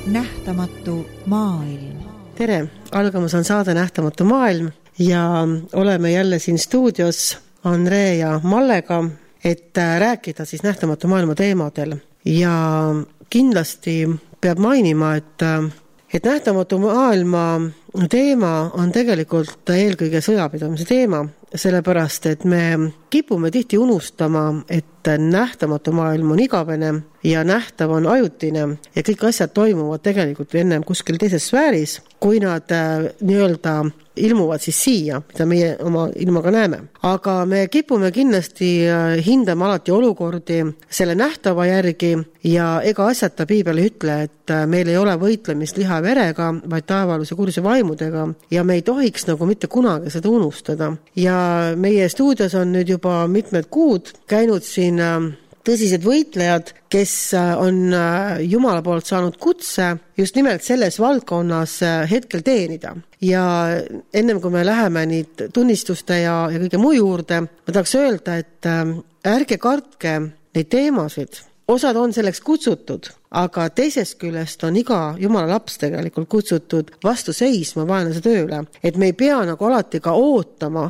Nähtamatu maailm. Tere, algamas on saade Nähtamatu maailm ja oleme jälle siin stuudios Andre ja Mallega, et rääkida siis Nähtamatu maailma teemadel. Ja kindlasti peab mainima, et Nähtamatu maailma teema on tegelikult eelkõige sõjapidamise teema, sellepärast, et me kipume tihti unustama, et nähtamatu maailm on igavene ja nähtav on ajutine ja kõik asjad toimuvad tegelikult ennem kuskil teises sfääris, kui nad nii-öelda ilmuvad siis siia, mida meie oma ilmaga näeme. Aga me kipume kindlasti hindama alati olukordi selle nähtava järgi ja ega asjata Piibel ei ütle, et meil ei ole võitlemist liha ja verega, vaid taevaluse kurjuse vaimudega ja me ei tohiks nagu mitte kunagi seda unustada. Ja meie stuudios on nüüd juba mitmed kuud käinud siin tõsised võitlejad, kes on Jumala poolt saanud kutse just nimelt selles valdkonnas hetkel teenida. Ja ennem kui me läheme nüüd tunnistuste ja kõige muu juurde, ma tahaks öelda, et ärge kartke neid teemasid. Osad on selleks kutsutud, aga teisest küljest on iga Jumala laps tegelikult kutsutud vastu seisma vaenlase tööle. Et me ei pea nagu alati ka ootama,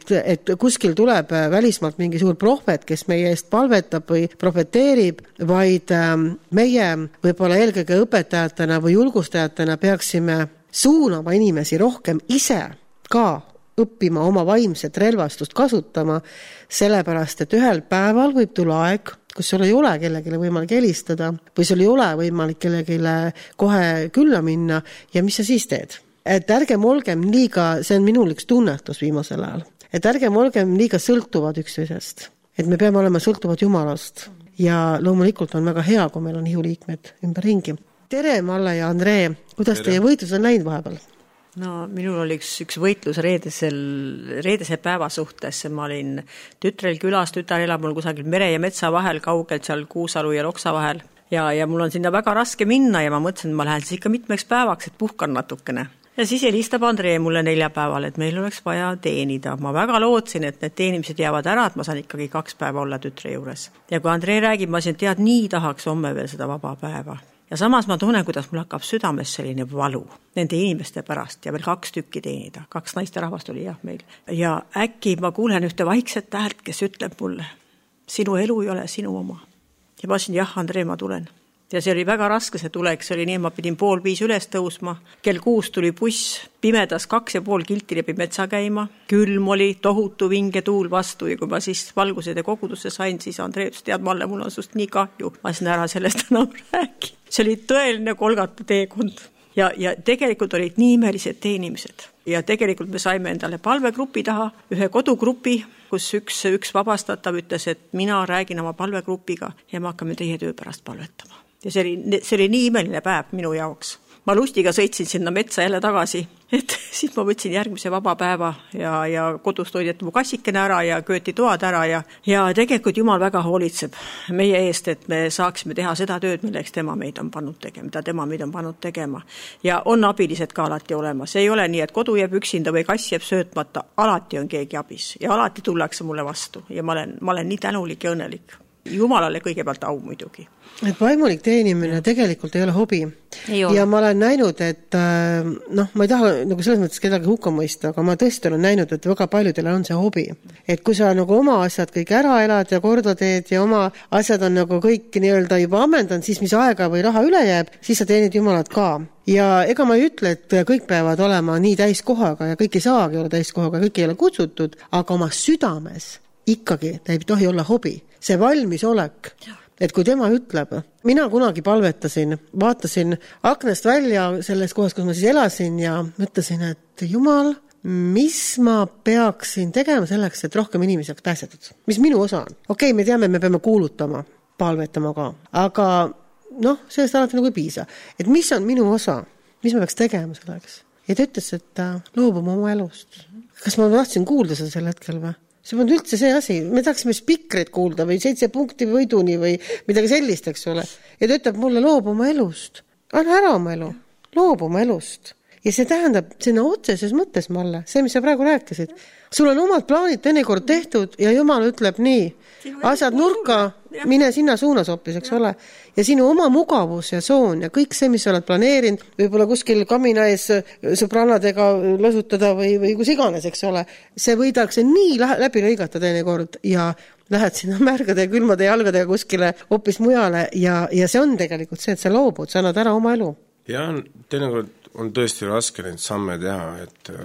et kuskil tuleb välismaalt mingi suur prohvet, kes meie eest palvetab või profeteerib, vaid meie võib-olla eelkõige õpetajatena või julgustajatena peaksime suunama inimesi rohkem ise ka õppima oma vaimset relvastust kasutama, sellepärast, et ühel päeval võib tulla aeg, kus sul ei ole kellelegi võimalik helistada või sul ei ole võimalik kellelegi kohe külla minna ja mis sa siis teed? Et ärgem olgem liiga, see on minul üks tunnetus viimasel ajal, et ärgem olgem liiga sõltuvad üksteisest, et me peame olema sõltuvad Jumalast ja loomulikult on väga hea, kui meil on hiuliikmed ümberringi. Tere, Malle ja Andre, kuidas teie võitlus on läinud vahepeal? No minul oli üks võitlus reedese päeva suhtes. Ma olin tütrel külas, tütar elab mul kusagil mere ja metsa vahel, kaugelt seal Kuusalu ja Loksa vahel. Ja mul on sinna väga raske minna ja ma mõtlesin, et ma lähen siis ikka mitmeks päevaks, et puhkan natukene. Ja siis helistab Andre mulle 4 päeval, et meil oleks vaja teenida. Ma väga lootsin, et need teenimised jäävad ära, et ma saan ikkagi 2 päeva olla tütre juures. Ja kui Andre räägib, ma siin tead, nii tahaks homme veel seda vaba päeva. Ja samas ma tunnen, kuidas mul hakkab südames selline valu nende inimeste pärast ja veel 2 tükki teenida. 2 naiste rahvast oli meil. Ja äkki ma kuulen ühte vaikset häält, kes ütleb mulle, sinu elu ei ole sinu oma. Ja ma ütlesin, jah, Andre, ma tulen. Ja see oli väga raske see tulek, see oli nii, ma pidin 4:30 üles tõusma. Kell 6 tuli buss, pimedas 2,5 kilti läbi metsa käima. Külm oli, tohutu vinge tuul vastu ja kui ma siis valgused ja kogudusse sain, siis Andre ütles, tead, Malle, mul on sust nii kahju. Ma siin ära sellest enam räägi. See oli tõeline kolgata teekond. Ja tegelikult olid nii imelised teenimised. Ja tegelikult me saime endale palvegrupi taha, ühe kodugrupi, kus üks vabastatav ütles, et mina räägin oma palvegrupiga ja me hakkame teie töö pärast palvetama. Ja see oli nii imeline päev minu jaoks. Ma lustiga sõitsin sinna metsa jälle tagasi, et siis ma võtsin järgmise vaba päeva ja kodus toideti mu kassikene ära ja kööti toad ära ja tegelikult Jumal väga hoolitseb meie eest, et me saaksime teha seda tööd, milleks tema meid on pannud tegema, mida tema meid on pannud tegema. Ja on abilised ka alati olemas. Ei ole nii, et kodu jääb üksinda või kass jääb söötmata. Alati on keegi abis ja alati tullakse mulle vastu ja ma olen nii tänulik ja õnnelik. Jumalale kõigepealt au muidugi. Et vaimulik teenimine tegelikult ei ole hobi. Ja ma olen näinud, et ma ei taha nagu selles mõttes kedagi hukka mõista, aga ma tõesti olen näinud, et väga paljudele on see hobi. Et kui sa nagu oma asjad kõik ära elad ja korda teed ja oma asjad on nagu kõik nii-öelda juba ammendanud, siis mis aega või raha üle jääb, siis sa teenid Jumalat ka. Ja ega ma ei ütle, et kõik peavad olema nii täiskohaga ja kõik ei saagi olla täiskohaga, kõik ei ole kutsutud, aga oma südames ikkagi ta ei tohi olla hobi. See valmis olek, et kui tema ütleb, mina kunagi palvetasin, vaatasin aknast välja selles kohas, kus ma siis elasin ja mõtlesin, et Jumal, mis ma peaksin tegema selleks, et rohkem inimesi oleks pääsetud? Mis minu osa on? Okei, me teame, me peame kuulutama, palvetama ka, aga sellest alati nagu ei piisa. Et mis on minu osa? Mis ma peaks tegema selleks? Ja ta ütles, et loobuma oma elust. Kas ma tahtsin kuulda seda sel hetkel või? See on üldse see asi, me tahaksime spikreid kuulda või 7 punkti võiduni või midagi sellist, eks ole. Ja ta ütleb mulle, loobu oma elust. Anna ära oma elu, loobu oma elust. Ja see tähendab, see on otseses mõttes, Malle, see, mis sa praegu rääkisid, sul on omad plaanid teinekord tehtud ja Jumal ütleb nii, asjad nurka, mine sinna suunas hoopis, eks ole. Ja sinu oma mugavus ja soon ja kõik see, mis sa oled planeerinud, võib-olla kuskil kamina ees sõbrannadega lõsutada või kus iganes, eks ole. See võidakse nii läbi lõigata teinekord ja lähed sinna märgade ja külmade jalgadega kuskile hoopis mujale ja see on tegelikult see, et sa loobud, sa annad ära oma elu. Ja teinekord on tõesti raske neid samme teha,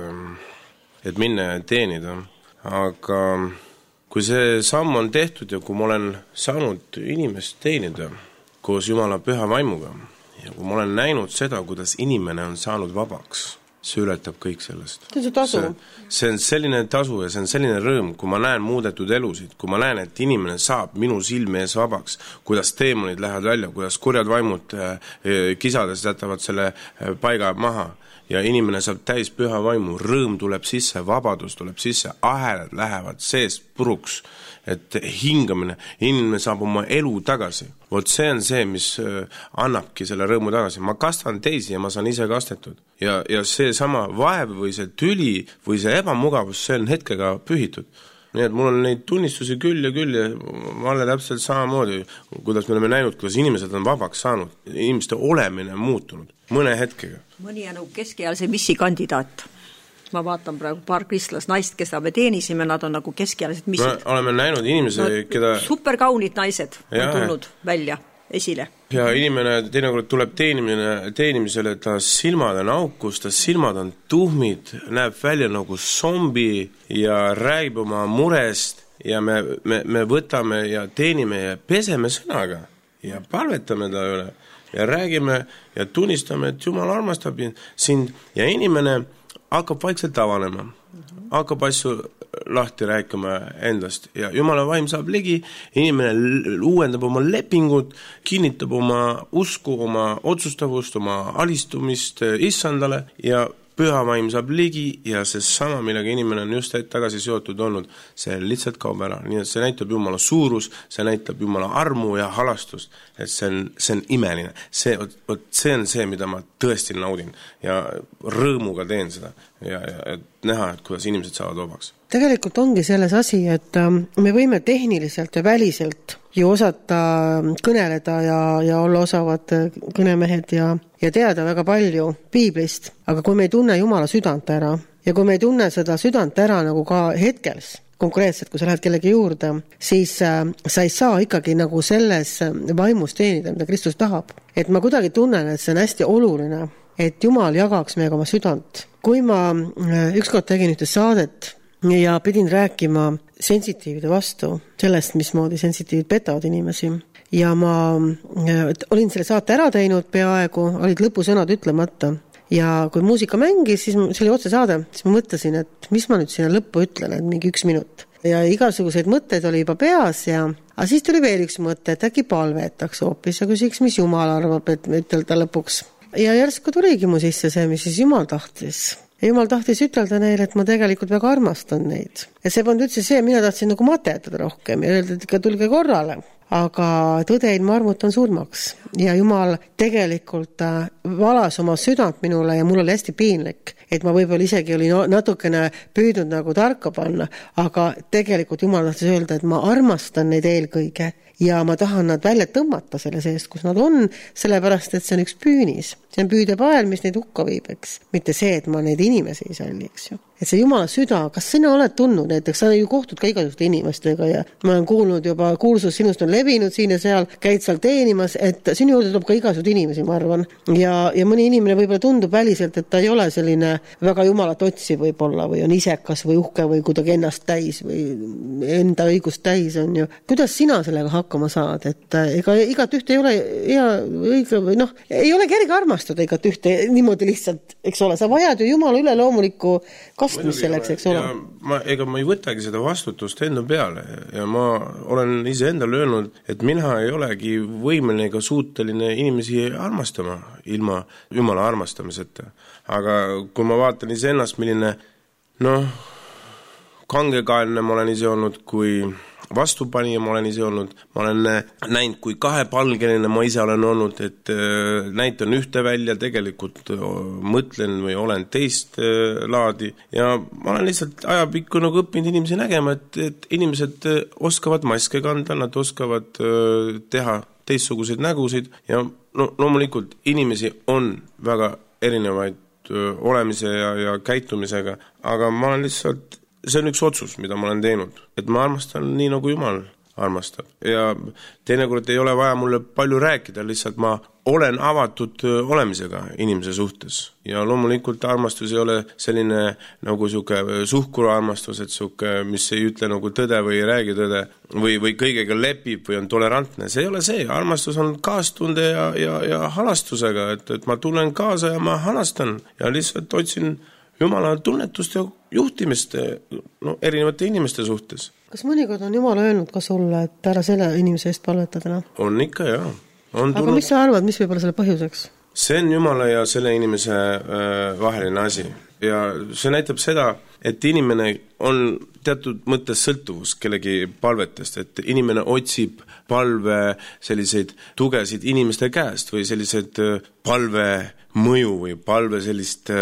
et minna ja teenida. Aga kui see samm on tehtud ja kui ma olen saanud inimest teenida koos Jumala püha vaimuga ja kui ma olen näinud seda, kuidas inimene on saanud vabaks, see ületab kõik sellest. See on see tasu. See on selline tasu ja see on selline rõõm, kui ma näen muudetud elusid, kui ma näen, et inimene saab minu silme ees vabaks, kuidas teemonid lähevad välja, kuidas kurjad vaimud kisades jätavad selle paiga maha ja inimene saab täis püha vaimu, rõõm tuleb sisse, vabadus tuleb sisse, ahelad lähevad sees puruks, et hingamine, inimene saab oma elu tagasi. Vot see on see, mis annabki selle rõõmu tagasi. Ma kastan teisi ja ma saan ise kastetud. Ja see sama vaev või see tüli või see ebamugavus, see on hetkega pühitud. Nii et mul on neid tunnistusi küll ja Malle täpselt samamoodi, kuidas me oleme näinud, kuidas inimesed on vabaks saanud, inimeste olemine on muutunud mõne hetkega. Mõni on nagu keskealise missi-kandidaat. Ma vaatan praegu paar kristlast naist, kes me teenisime, nad on nagu keskealised missid. Me oleme näinud inimese, keda... Superkaunid naised on tulnud välja esile. Ja inimene teinekord tuleb teenimisele, ta silmad on aukus, ta silmad on tuhmid, näeb välja nagu zombi ja räägib oma murest ja me võtame ja teenime ja peseme sõnaga ja palvetame ta üle ja räägime ja tunnistame, et Jumal armastab sind ja inimene hakkab vaikselt avanema, hakkab asju lahti rääkima endast ja Jumala vaim saab ligi, inimene uuendab oma lepingut, kinnitab oma usku, oma otsustavust, oma alistumist issandale ja püha vaim saab ligi ja see sama, millega inimene on just tagasi seotud olnud, see lihtsalt kaob ära. Nii et see näitab Jumala suurus, see näitab Jumala armu ja halastust, et see on imeline. See on see, mida ma tõesti naudin ja rõõmuga teen seda ja näha, et kuidas inimesed saavad vabaks. Tegelikult ongi selles asi, et me võime tehniliselt ja väliselt ju osata kõneleda ja olla osavad kõnemehed ja teada väga palju piiblist, aga kui me ei tunne Jumala südant ära ja kui me ei tunne seda südant ära nagu ka hetkels, konkreetselt, kui sa lähed kellegi juurde, siis sa ei saa ikkagi nagu selles vaimus teenida, mida Kristus tahab. Et ma kuidagi tunnen, et see on hästi oluline, et Jumal jagaks meiega oma südant. Kui ma ükskord tegin ühte saadet ja pidin rääkima sensitiivide vastu, sellest, mismoodi sensitiivid petavad inimesi. Ja ma olin selle saate ära teinud peaaegu, olid lõpusõnad ütlemata. Ja kui muusika mängis, siis see oli otse saade, siis ma mõtlesin, et mis ma nüüd sinna lõppu ütlen, et mingi 1 minut. Ja igasuguseid mõtteid oli juba peas aga siis tuli veel üks mõte, et äkki palvetaks hoopis ja küsiks, mis Jumal arvab, et ütelda lõpuks. Ja järsku tuligi mu sisse see, mis siis Jumal tahtis. Ja Jumal tahtis ütelda neile, et ma tegelikult väga armastan neid. Ja see polnud üldse see, mina tahtsin nagu matetada rohkem ja öelda, et ikka tulge korrale. Aga tõde ilma armut on surmaks. Ja Jumal tegelikult valas oma südant minule ja mul oli hästi piinlik, et ma võib-olla isegi oli natukene püüdnud nagu tarka panna, aga tegelikult Jumal tahtis öelda, et ma armastan neid eelkõige ja ma tahan nad välja tõmmata selle seest, kus nad on, sellepärast, et see on üks püünis. See on püüdepael, mis neid hukka viib, eks. Mitte see, et ma neid inimesi ei salli, eks ju. Et see Jumala süda, kas sina oled tundnud näiteks, sa ju kohtud ka igasuguste inimestega ja ma olen kuulnud juba, kuulsus sinust on levinud siin ja seal, käid seal teenimas, et sinu juurde tuleb ka igasuguste inimesi, ma arvan. Ja mõni inimene võib-olla tundub väliselt, et ta ei ole selline väga Jumalat otsi võib-olla või on isekas või uhke või kuidagi ennast täis või enda õigust täis on ju. Kuidas sina sellega hakkama saad, et ega igat ühte ei ole hea õige või ei ole kerge armastada igat ühte niimoodi lihtsalt, eks ole, sa vajad ju Jumala üle loomulikku kastmist selleks, eks ole. Ega ma ei võtagi seda vastutust enda peale ja ma olen ise endale öelnud, et mina ei olegi võimeline ega suuteline inimesi armastama ilma Jumala armastamiseta. Aga kui ma vaatan ise ennast, milline kangekaelne ma olen ise olnud, kui vastupanija ma olen ise olnud, ma olen näinud, kui kahepalgeline ma ise olen olnud, et näitan ühte välja, tegelikult mõtlen või olen teist laadi ja ma olen lihtsalt ajapikku nagu õppinud inimesi nägema, et inimesed oskavad maske kanda, nad oskavad teha teistsuguseid nägusid ja loomulikult inimesi on väga erinevaid olemise ja käitumisega, aga ma olen lihtsalt see on üks otsus, mida ma olen teinud, et ma armastan nii, nagu Jumal armastab. Ja teinekord ei ole vaja mulle palju rääkida, lihtsalt ma olen avatud olemisega inimese suhtes. Ja loomulikult armastus ei ole selline nagu suhkuru armastus, et mis ei ütle nagu tõde või ei räägi tõde või kõigega lepib või on tolerantne. See ei ole see. Armastus on kaastunde ja halastusega, et ma tulen kaasa ja ma halastan ja lihtsalt otsin Jumala tunnetust ja juhtimist erinevate inimeste suhtes. Kas mõnikord on Jumal öelnud ka sulle, et ära selle inimese eest palvetada? On ikka, jah. Aga mis sa arvad, mis võib olla selle põhjuseks? See on Jumala ja selle inimese vaheline asi. Ja see näitab seda, et inimene on teatud mõttes sõltuvus kellegi palvetest, et inimene otsib palve selliseid tugesid inimeste käest või sellised palve mõju või palve sellist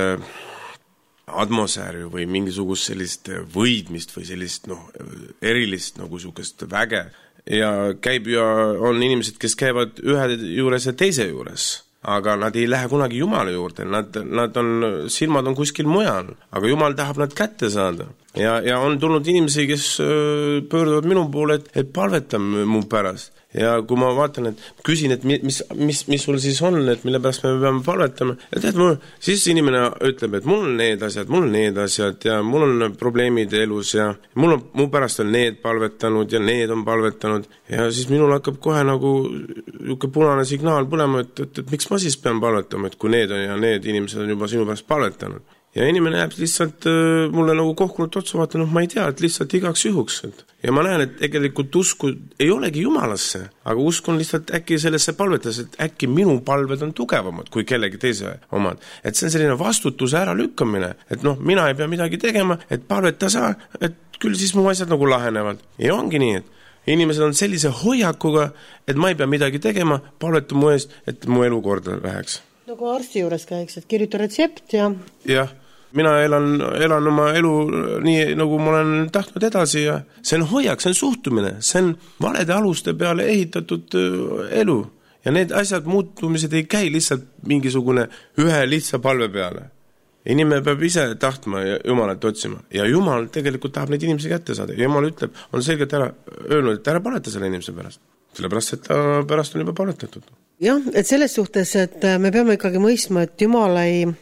atmosfääri või mingisugust sellist võidmist või sellist erilist nagu sugust väge ja käib ja on inimesed, kes käivad ühe juures ja teise juures, aga nad ei lähe kunagi Jumala juurde, nad on, silmad on kuskil mujal, aga Jumal tahab nad kätte saada ja on tulnud inimesi, kes pöörduvad minu poole, et palvetam mu pärast. Ja kui ma vaatan, et küsin, et mis sul siis on, et mille pärast me peame palvetama, ja tead, siis inimene ütleb, et mul on need asjad ja mul on probleemid elus ja mu pärast on need palvetanud ja need on palvetanud ja siis minul hakkab kohe nagu punane signaal põlema, et miks ma siis pean palvetama, et kui need on ja need inimesed on juba sinu pärast palvetanud. Ja inimene jääb lihtsalt mulle nagu kohkunud otsa vaata, ma ei tea, et lihtsalt igaks juhuks. Ja ma näen, et tegelikult usku ei olegi Jumalasse, aga uskun lihtsalt äkki sellesse palvetas, et äkki minu palved on tugevamad kui kellegi teise omad. Et see on selline vastutuse ära lükkamine, et mina ei pea midagi tegema, et palveta saa, et küll siis mu asjad nagu lahenevad. Ja ongi nii, et inimesed on sellise hoiakuga, et ma ei pea midagi tegema, palveta mu eest, et mu elu korda läheks. Nagu arsti juures käiks, et kirjuta retsept ja... Jah, mina elan oma elu nii, nagu ma olen tahtnud edasi ja see on hoiak, see on suhtumine, see on valede aluste peale ehitatud elu ja need asjad muutumised ei käi lihtsalt mingisugune ühe lihtsa palve peale. Inimene peab ise tahtma ja Jumalat otsima ja Jumal tegelikult tahab neid inimesi kätte saada ja Jumal ütleb, on selgelt öelnud, et ära paleta selle inimese pärast, sellepärast, et ta pärast on juba paletatud. Jah, et selles suhtes, et me peame ikkagi mõistma, et Jumal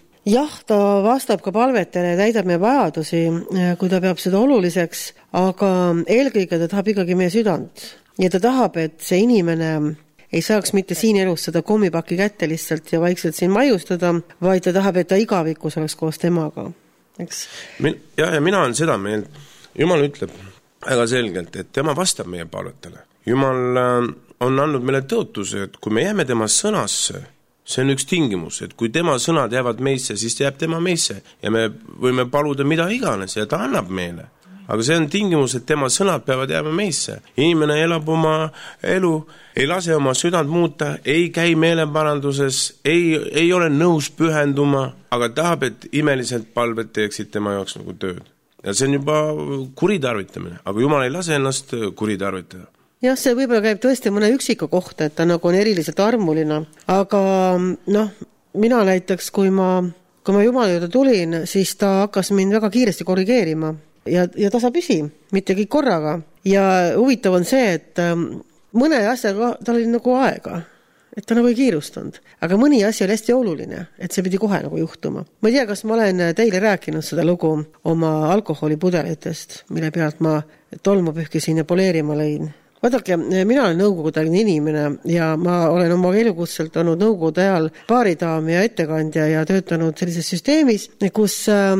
ta vastab ka palvetele ja täidab meie vajadusi, kui ta peab seda oluliseks, aga eelkõige ta tahab ikkagi meie südant. Ja ta tahab, et see inimene ei saaks mitte siin elus seda kommipaki kätte lihtsalt ja vaikselt siin maiustada, vaid ta tahab, et ta igavikus oleks koos temaga. Eks? Ja mina olen seda meelt. Jumal ütleb väga selgelt, et tema vastab meie palvetele. Jumal on andnud meile tõotuse, et kui me jääme tema sõnasse, see on üks tingimus, et kui tema sõnad jäävad meisse, siis jääb tema meisse ja me võime paluda mida iganes ja ta annab meile. Aga see on tingimus, et tema sõnad peavad jääma meisse. Inimene elab oma elu, ei lase oma südant muuta, ei käi meeleparanduses, ei ole nõus pühenduma, aga tahab, et imeliselt palved teeksid tema jaoks nagu tööd. Ja see on juba kuritarvitamine, aga Jumal ei lase ennast kuritarvitada. Jah, see võib-olla käib tõesti mõne üksiku kohta, et ta nagu on eriliselt armuline, aga mina näiteks, kui ma Jumala juurde tulin, siis ta hakkas mind väga kiiresti korrigeerima ja tasapüsi, mitte kõik korraga. Ja huvitav on see, et mõne asjaga tal oli nagu aega, et ta nagu ei kiirustanud, aga mõni asi oli hästi oluline, et see pidi kohe nagu juhtuma. Ma ei tea, kas ma olen teile rääkinud seda lugu oma alkoholipudelitest, mille pealt ma tolmu pühkisin ja poleerima lõin. Vaadake, mina olen nõukogudeline inimene ja ma olen oma elukutselt olnud nõukogude ajal baaridaam ja ettekandja ja töötanud sellises süsteemis, kus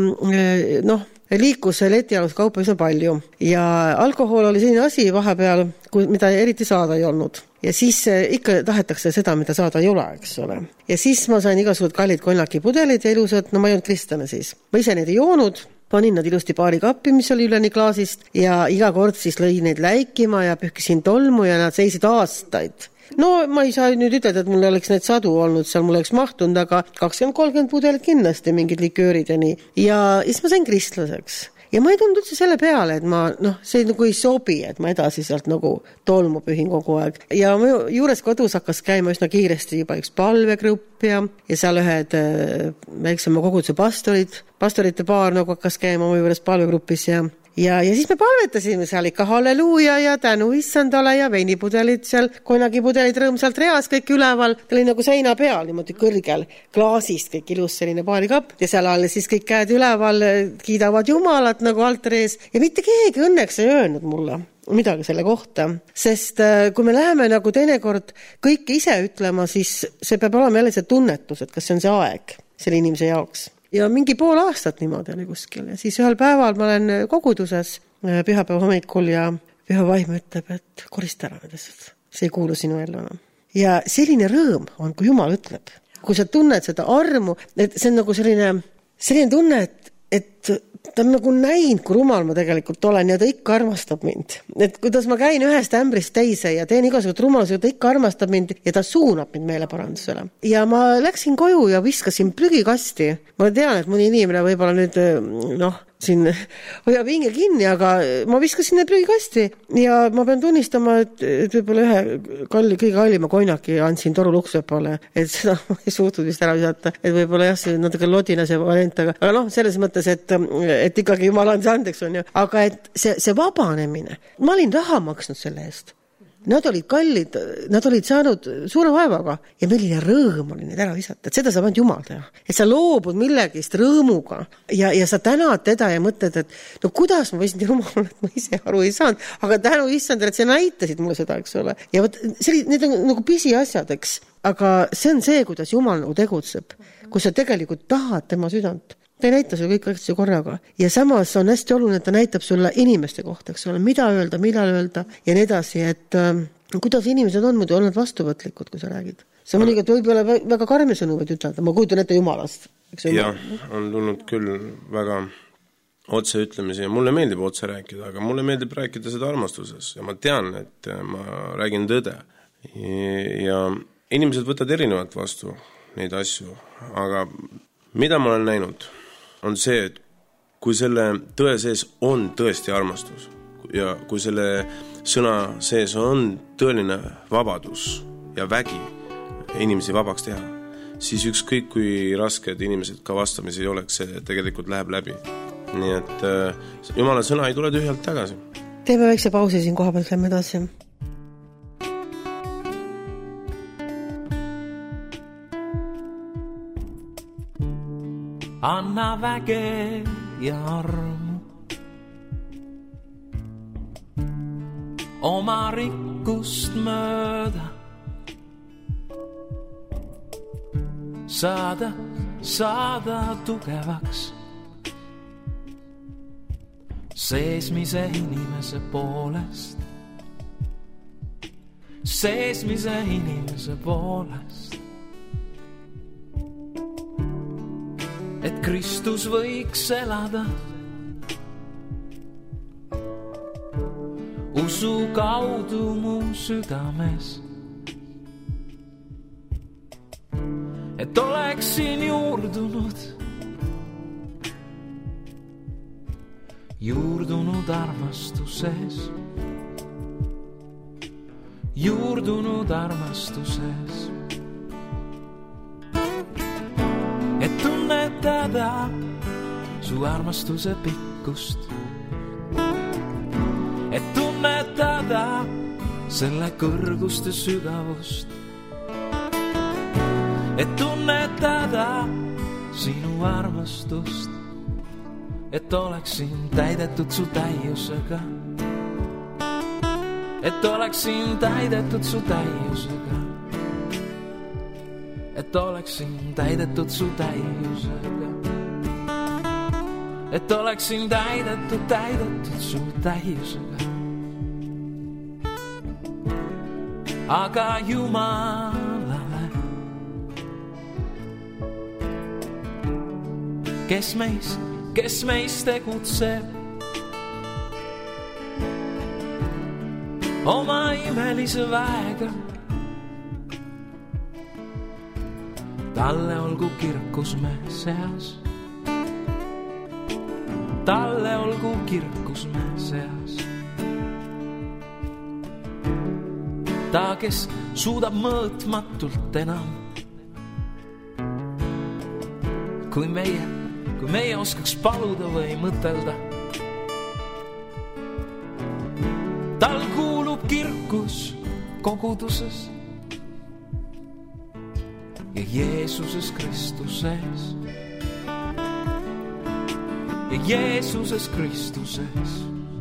liikus letialus kaupa üsna palju ja alkohol oli selline asi vahepeal, mida eriti saada ei olnud. Ja siis ikka tahetakse seda, mida saada ei ole, eks ole. Ja siis ma sain igasugused kallid konjakipudelid ja ilusad, ma ei olnud kristlane siis. Ma ise neid ei joonud, panin nad ilusti baarikappi, mis oli üleni klaasist ja iga kord siis lõi neid läikima ja pühkisin tolmu ja nad seisid aastaid. No ma ei saa nüüd ütelda, et mul oleks neid sadu olnud, seal mul oleks mahtunud, aga 20-30 pudelit kindlasti, mingid liköörid ja nii. Ja siis ma sain kristlaseks. Ja ma ei tulnud üldse selle peale, et ma, see nagu ei sobi, et ma edasi sealt nagu tolmu pühin kogu aeg. Ja juures kodus hakkas käima üsna kiiresti juba üks palvegrupp ja seal ühed väiksema koguduse pastorite paar nagu hakkas käima mu juures palvegrupis ja siis me palvetasime seal ikka halleluuja ja tänu issandale ja veinipudelid seal, konjagipudelid rõõmsalt reas kõik üleval, ta oli nagu seina peal, niimoodi kõrgel klaasist kõik ilus selline baarikapp ja seal all siis kõik käed üleval kiidavad jumalat nagu altari ees ja mitte keegi õnneks ei öelnud mulle midagi selle kohta, sest kui me läheme nagu teinekord kõike ise ütlema, siis see peab olema jälle see tunnetus, et kas see on see aeg selle inimese jaoks. Ja mingi pool aastat niimoodi oli kuskil ja siis ühel päeval ma olen koguduses pühapäeva hommikul ja püha vaim ütleb, et korista ära nendest, see ei kuulu sinu ellu enam. Ja selline rõõm on, kui Jumal ütleb, kui sa tunned seda armu, et see on nagu selline tunne, et ta on nagu näinud, kui rumal ma tegelikult olen ja ta ikka armastab mind. Et kuidas ma käin ühest ämbrist teise ja teen igasugust rumalusega, ta ikka armastab mind ja ta suunab mind meeleparandusele. Ja ma läksin koju ja viskasin prügikasti. Ma tean, et mõni inimene võib-olla nüüd, siin hoiab hinge kinni, aga ma viskasin need prügikasti ja ma pean tunnistama, et võib-olla ühe kõige kallima konjaki andsin Toru Luksepale, et seda ma ei suutnud vist ära visata, et võib-olla jah, see natuke lodina see variant, aga selles mõttes, et ikkagi Jumal andis andeks on ju, aga et see vabanemine, ma olin raha maksnud selle eest. Nad olid kallid, nad olid saanud suure vaevaga ja milline rõõm oli need ära visata, et seda saab ainult Jumal teha. Et sa loobud millegist rõõmuga ja sa tänad teda ja mõtled, et kuidas ma võisin Jumal, et ma ise aru ei saanud, aga tänu issandale, et see näitasid mulle seda, eks ole. Ja võt, need on nagu pisi asjad, eks, aga see on see, kuidas Jumal nagu tegutseb, kui sa tegelikult tahad tema südant. Ta ei näita sulle kõik asju korraga. Ja samas on hästi oluline, et ta näitab sulle inimeste kohta, eks ole, mida öelda, millal öelda ja nii edasi, et kuidas inimesed on muidu olnud vastuvõtlikud, kui sa räägid. See mõnikord võib-olla väga karmi sõnu võid ütelda, ma kujutan ette Jumalast. Jah, on tulnud küll väga otse ütlemisi ja mulle meeldib otse rääkida, aga mulle meeldib rääkida seda armastuses ja ma tean, et ma räägin tõde ja inimesed võtavad erinevalt vastu neid asju, aga mida ma olen näinud on see, et kui selle tõe sees on tõesti armastus ja kui selle sõna sees on tõeline vabadus ja vägi inimesi vabaks teha, siis ükskõik kui rasked inimesed ka vastamisi ei oleks, see tegelikult läheb läbi. Nii et Jumala sõna ei tule tühjalt tagasi. Teeme väikse pausi siin koha pealt, lähme edasi. Anna väge ja armu oma rikkust mööda saada tugevaks seesmise inimese poolest et Kristus võiks elada usu kaudu mu südames, et oleksin juurdunud armastuses, et tunnetada su armastuse pikkust, et tunnetada selle kõrguste sügavust, et tunnetada sinu armastust, et oleksin täidetud su täiusega, et oleksin täidetud su täiusega, et oleksin täidetud su täiusega, et oleksin täidetud su täiusega. Aga Jumalale, kes kes meist tegutseb oma imelise väega. Talle olgu kirkus me seas, talle olgu kirkus me seas. Ta, kes suudab mõõtmatult enam kui meie oskaks paluda või mõtelda. Tal kuulub kirkus koguduses ja Jeesuses Kristuses. Ja Jeesuses Kristuses.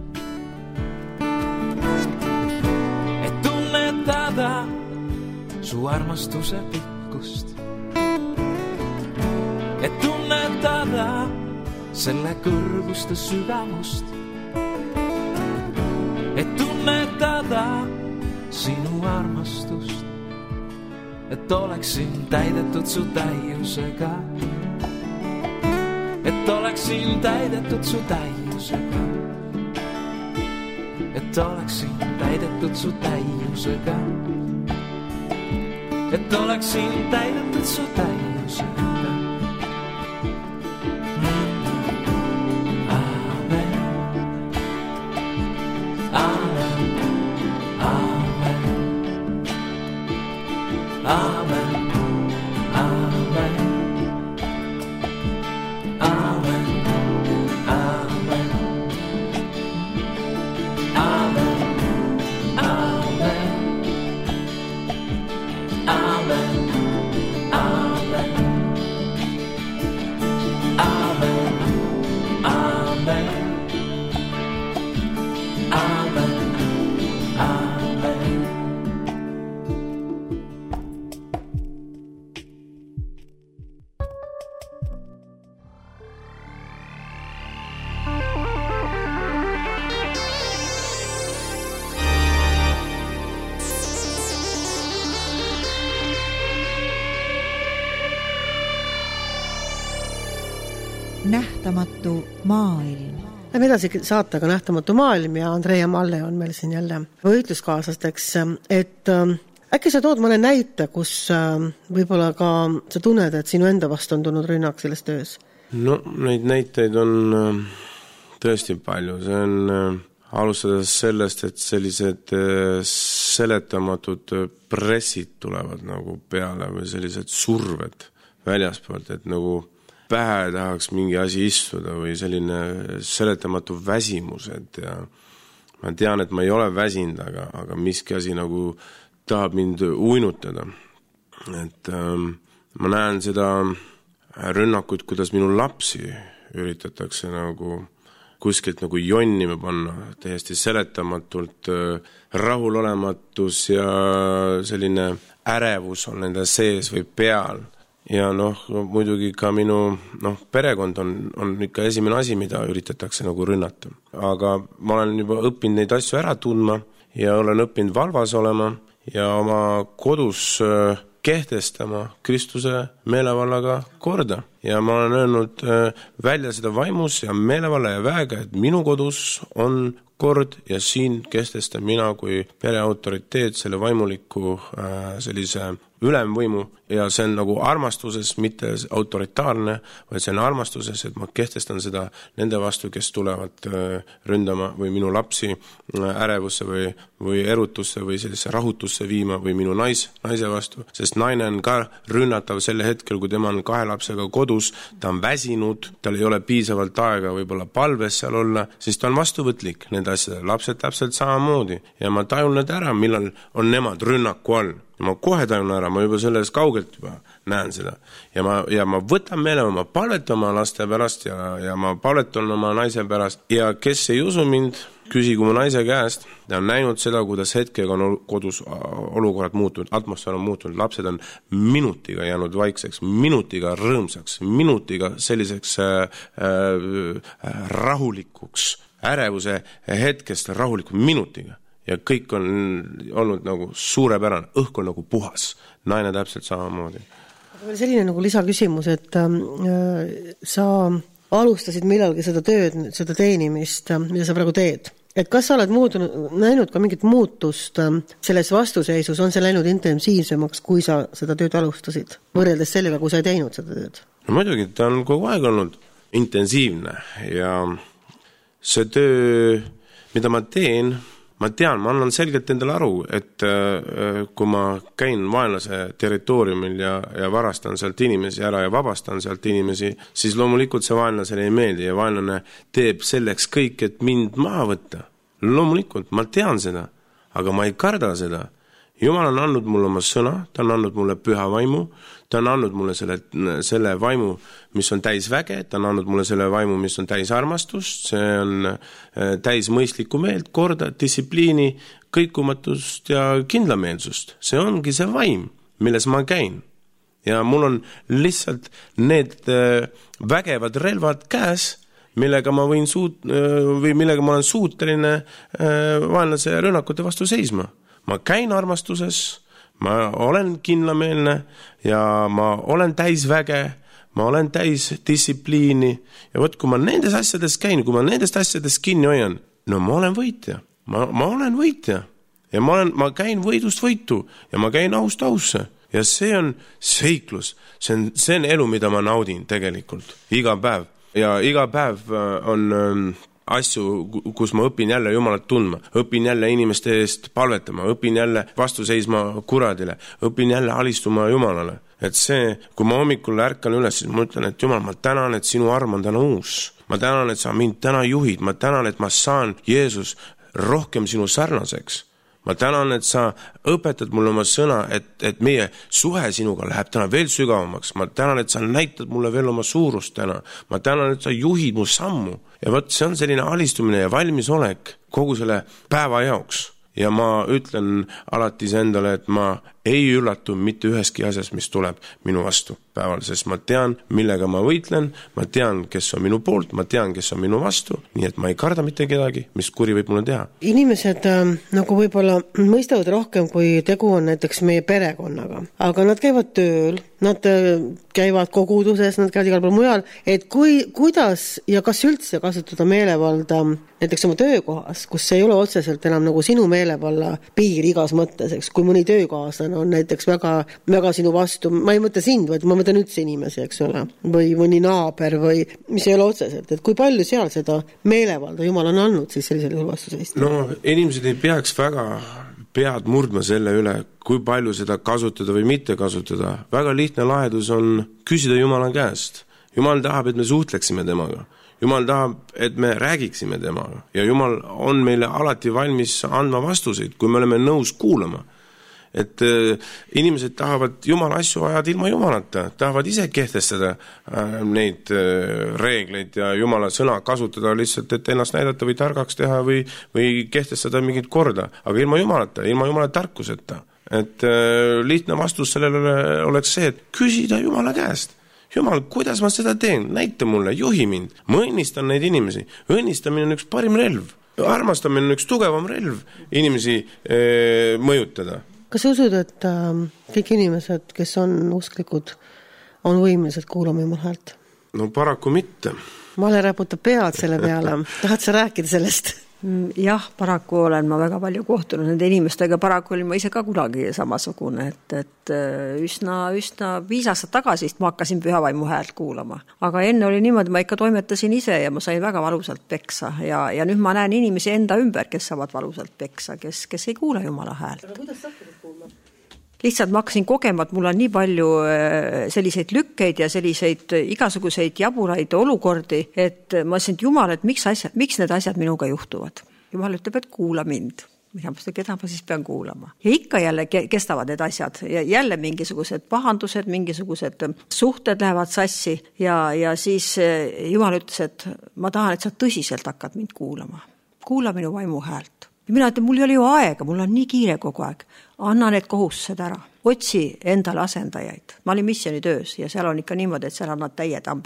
Et tunnetada su armastuse pikkust. Et tunnetada selle kõrguste sügavust. Et tunnetada sinu armastust. Et oleksin täidetud su täiusega. Et oleksin täidetud su täiusega. Et oleksin täidetud su täiusega. Et oleksin täidetud su täiusega. Nähtamatu maailm. Lähme edasi saatega Nähtamatu maailm ja Andrei ja Malle on meil siin jälle võitluskaaslasteks, et äkki sa tood mõne näite, kus võib-olla ka sa tunned, et sinu enda vastu on tulnud rünnak selles töös? No neid näiteid on tõesti palju, see on alustades sellest, et sellised seletamatud pressid tulevad nagu peale või sellised surved väljaspoolt, et nagu pähe tahaks mingi asi istuda või selline seletamatu väsimus, et ja ma tean, et ma ei ole väsinud, aga miski asi nagu tahab mind uinutada. Et ma näen seda rünnakut, kuidas minu lapsi üritatakse nagu kuskilt nagu jonnima panna, täiesti seletamatult rahulolematus ja selline ärevus on nende sees või peal. Ja muidugi ka minu perekond on ikka esimene asi, mida üritatakse nagu rünnata. Aga ma olen juba õppinud neid asju ära tundma ja olen õppinud valvas olema ja oma kodus kehtestama Kristuse meelevallaga korda. Ja ma olen öelnud välja seda vaimus ja meelevalla ja väega, et minu kodus on kord ja siin kehtestan mina kui pereautoriteet selle vaimuliku sellise ülemvõimu ja see on nagu armastuses, mitte autoritaarne, vaid see on armastuses, et ma kehtestan seda nende vastu, kes tulevad ründama või minu lapsi ärevusse või erutusse või sellise rahutusse viima või minu naise vastu, sest naine on ka rünnatav selle hetkel, kui tema on 2 lapsega kodus, ta on väsinud, tal ei ole piisavalt aega võib-olla palves seal olla, siis ta on vastuvõtlik nende asjade, lapsed täpselt samamoodi ja ma tajun need ära, millal on nemad rünnaku all. Ma kohe tajun ära, ma juba selles kaugelt juba näen seda. Ja ma võtan meele, ma palvetan oma laste pärast ja ma palvetan oma naise pärast. Ja kes ei usu mind, küsigu mu naise käest. Ta on näinud seda, kuidas hetkega on kodus olukorrad muutunud, atmosfäär on muutunud. Lapsed on minutiga jäänud vaikseks, minutiga rõõmsaks, minutiga selliseks rahulikuks, ärevuse hetkest rahuliku minutiga. Ja kõik on olnud nagu suurepärane, õhk on nagu puhas, naine täpselt samamoodi. Aga veel selline nagu lisaküsimus, et sa alustasid millalgi seda tööd, seda teenimist, mida sa praegu teed. Et kas sa oled näinud ka mingit muutust selles vastuseisus, on see läinud intensiivsemaks, kui sa seda tööd alustasid, võrreldes sellega, kui sa ei teinud seda tööd? No muidugi, ta on kogu aeg olnud intensiivne ja see töö, mida ma tean, ma annan selgelt endale aru, et kui ma käin vaenlase territooriumil ja varastan sealt inimesi ära ja vabastan sealt inimesi, siis loomulikult see vaenlasele ei meeldi ja vaenlane teeb selleks kõik, et mind maha võtta. Loomulikult, ma tean seda, aga ma ei karda seda. Jumal on andnud mulle oma sõna, ta on andnud mulle püha vaimu, ta on andnud mulle selle vaimu, mis on täis väge, ta on andnud mulle selle vaimu, mis on täis armastust, see on täis mõistlikku meelt, korda, distsipliini, kõikumatust ja kindlameelsust. See ongi see vaim, milles ma käin. Ja mul on lihtsalt need vägevad relvad käes, millega ma millega ma olen suuteline vaenlase rünnakute vastu seisma. Ma käin armastuses, ma olen kindlameelne ja ma olen täis väge, ma olen täis distsipliini ja võt, kui ma nendes asjades käin, kui ma nendest asjades kinni hoian, no ma olen võitja, ma olen võitja ja ma käin võidust võitu ja ma käin aust ausse ja see on seiklus, see on elu, mida ma naudin tegelikult iga päev ja iga päev on asju, kus ma õpin jälle Jumalat tundma, õpin jälle inimeste eest palvetama, õpin jälle vastu seisma kuradile, õpin jälle alistuma Jumalale. Et see, kui ma hommikul ärkan üles, siis ma ütlen, et Jumal, ma tänan, et sinu arm on täna uus. Ma tänan, et sa mind täna juhid, ma tänan, et ma saan Jeesus rohkem sinu sarnaseks. Ma tänan, et sa õpetad mulle oma sõna, et meie suhe sinuga läheb täna veel sügavamaks. Ma tänan, et sa näitad mulle veel oma suurust täna. Ma tänan, et sa juhid mu sammu. Ja võt, see on selline alistumine ja valmisolek kogu selle päeva jaoks. Ja ma ütlen alati endale, et ma ei üllatu mitte üheski asjas, mis tuleb minu vastu päeval, sest ma tean, millega ma võitlen, ma tean, kes on minu poolt, ma tean, kes on minu vastu, nii et ma ei karda mitte kedagi, mis kuri võib mulle teha. Inimesed nagu võib-olla mõistavad rohkem, kui tegu on näiteks meie perekonnaga, aga nad käivad tööl, nad käivad koguduses, nad käivad igal pool mujal, et kuidas ja kas üldse kasutada meelevalda näiteks oma töökohas, kus ei ole otseselt enam nagu sinu meelevalla piir igas mõttes, eks, kui mõni töökaaslane on näiteks väga sinu vastu, ma ei mõtle sind, vaid ma mõtlen üldse inimesi, eks ole, või mõni naaber või mis ei ole otseselt, et kui palju seal seda meelevalda Jumal on andnud siis sellisel juhul vastu seista? No inimesed ei peaks väga pead murdma selle üle, kui palju seda kasutada või mitte kasutada. Väga lihtne lahendus on küsida Jumala käest. Jumal tahab, et me suhtleksime temaga. Jumal tahab, et me räägiksime temaga. Ja Jumal on meile alati valmis andma vastuseid, kui me oleme nõus kuulama. Et inimesed tahavad Jumala asju ajada ilma Jumalata, tahavad ise kehtestada neid reegleid ja Jumala sõna kasutada lihtsalt, et ennast näidata või targaks teha või kehtestada mingit korda, aga ilma Jumalata, ilma Jumala tarkuseta. Et lihtne vastus sellele oleks see, et küsida Jumala käest. Jumal, kuidas ma seda teen? Näita mulle, juhi mind. Ma õnnistan neid inimesi. Õnnistamine on üks parim relv. Armastamine on üks tugevam relv inimesi mõjutada. Kas usud, et kõik inimesed, kes on usklikud, on võimelised kuulama Jumala häält? No paraku mitte. Male raputab pead selle peale. Tahad sa rääkida sellest? Jah, paraku olen ma väga palju kohtunud nende inimestega, paraku olin ma ise ka kunagi samasugune, et üsna 5 aastat tagasi ma hakkasin pühavaimu häält kuulama. Aga enne oli niimoodi, ma ikka toimetasin ise ja ma sain väga valusalt peksa ja nüüd ma näen inimesi enda ümber, kes saavad valusalt peksa, kes ei kuula Jumala häält. Aga kuidas sa hakkasid kuulma? Lihtsalt ma hakkasin kogema, et mul on nii palju selliseid lükkeid ja selliseid igasuguseid jaburaid olukordi, et ma ütlesin, et Jumal, et miks need asjad minuga juhtuvad. Jumal ütleb, et kuula mind. Keda ma siis pean kuulama. Ja ikka jälle kestavad need asjad ja jälle mingisugused pahandused, mingisugused suhted lähevad sassi ja siis Jumal ütles, et ma tahan, et sa tõsiselt hakkad mind kuulama. Kuula minu vaimu häält. Ja mina ütlen, mul ei ole ju aega, mul on nii kiire kogu aeg. Anna need kohustused ära. Otsi endale asendajaid. Ma olin missioonitöös ja seal on ikka niimoodi, et seal annad täie tambiga.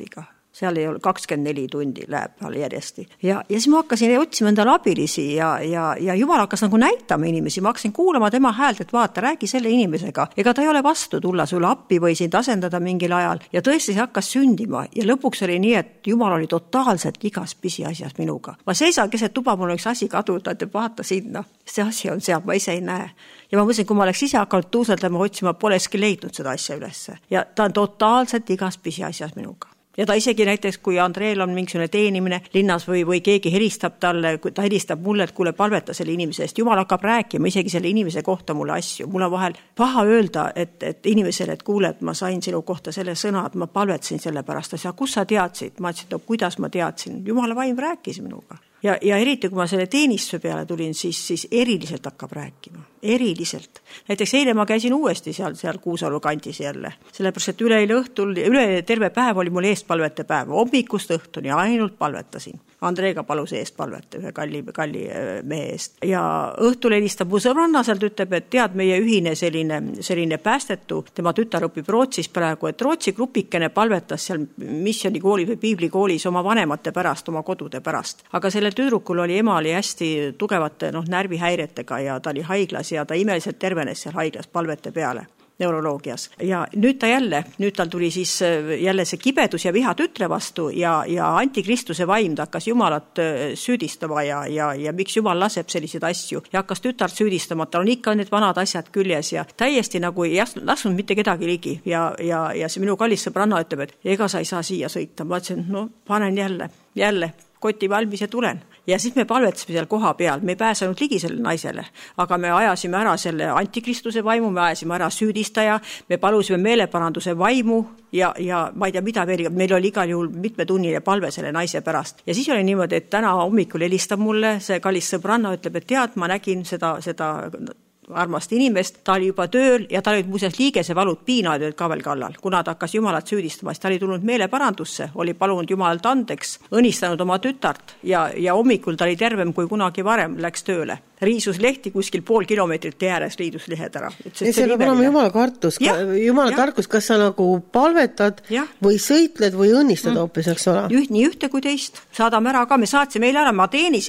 seal ei ole 24 tundi läheb peale järjesti. Ja siis ma hakkasin otsima endale abilisi ja Jumal hakkas nagu näitama inimesi, ma hakkasin kuulama tema häält, et vaata, räägi selle inimesega. Ega ta ei ole vastu tulla sulle appi või sind asendada mingil ajal. Ja tõesti see hakkas sündima ja lõpuks oli nii, et Jumal oli totaalselt igas pisiasjas minuga. Ma seisan keset tuba, mul on üks asi kaduda, et vaata sinna. See asi on seal, ma ise ei näe. Ja ma mõtlesin, kui ma oleks ise hakanud tuuseldama, otsima, poleski leidnud seda asja ülesse. Ja ta on totaalselt igas pisiasjas minuga. Ja ta isegi näiteks, kui Andreel on mingisugune teenimine linnas või keegi helistab talle, kui ta helistab mulle, et kuule, palveta selle inimese eest, Jumal hakkab rääkima isegi selle inimese kohta mulle asju. Mul on vahel paha öelda, et inimesele, et kuule, et ma sain sinu kohta selle sõna, et ma palvetasin selle pärast. Ja kus sa teadsid? Ma ütlesin, no kuidas ma teadsin? Jumala vaim rääkis minuga. Ja eriti, kui ma selle teenistuse peale tulin, siis eriliselt hakkab rääkima. Eriliselt. Näiteks eile ma käisin uuesti seal Kuusalu kandis jälle. Sellepärast, et üle terve päev oli mul eestpalvete päev. Hommikust õhtuni ainult palvetasin. Andreega palus eest palveta ühe kalli mehe eest. Ja õhtul helistab mu sõbranna sealt, ütleb, et tead meie ühine selline päästetu, tema tütar õpib Rootsis praegu, et Rootsi grupikene palvetas seal missionikoolis või piiblikoolis oma vanemate pärast, oma kodude pärast. Aga selle tüdrukul ema oli hästi tugevate närvihäiretega ja ta oli haiglas ja ta imeliselt tervenes seal haiglas palvete peale. Neuroloogias. Ja nüüd tal tuli siis jälle see kibedus ja viha tütre vastu ja antikristuse vaim, ta hakkas Jumalat süüdistama ja miks Jumal laseb selliseid asju ja hakkas tütart süüdistama, tal on ikka need vanad asjad küljes ja täiesti nagu ei lasknud mitte kedagi ligi ja see minu kallis sõbranna ütleb, et ega sa ei saa siia sõita. Ma ütlesin, no panen jälle koti valmis ja tulen. Ja siis me palvetasime seal koha peal, me ei pääsenud ligi selle naisele, aga me ajasime ära selle antikristuse vaimu, me ajasime ära süüdistaja, me palusime meeleparanduse vaimu ja ma ei tea mida veel, meil oli igal juhul mitmetunnine palve selle naise pärast. Ja siis oli niimoodi, et täna hommikul helistab mulle see kallis sõbranna, ütleb, et tead, ma nägin seda armast inimest, ta oli juba tööl ja ta oli muuseas liigesevalud piinad ka veel kallal. Kuna ta hakkas Jumalat süüdistama, siis ta oli tulnud meeleparandusse, oli palunud Jumalalt andeks, õnnistanud oma tütart ja hommikul ta oli tervem kui kunagi varem, läks tööle. Riisus lehti kuskil 5 kilomeetrit ääres riidus lehed ära. See peab olema Jumala kartus, Jumala tarkus, kas sa nagu palvetad või sõitled või õnnistad hoopis, eks ole? Nii ühte kui teist. Saadame ära ka, me saatsime meile ära, me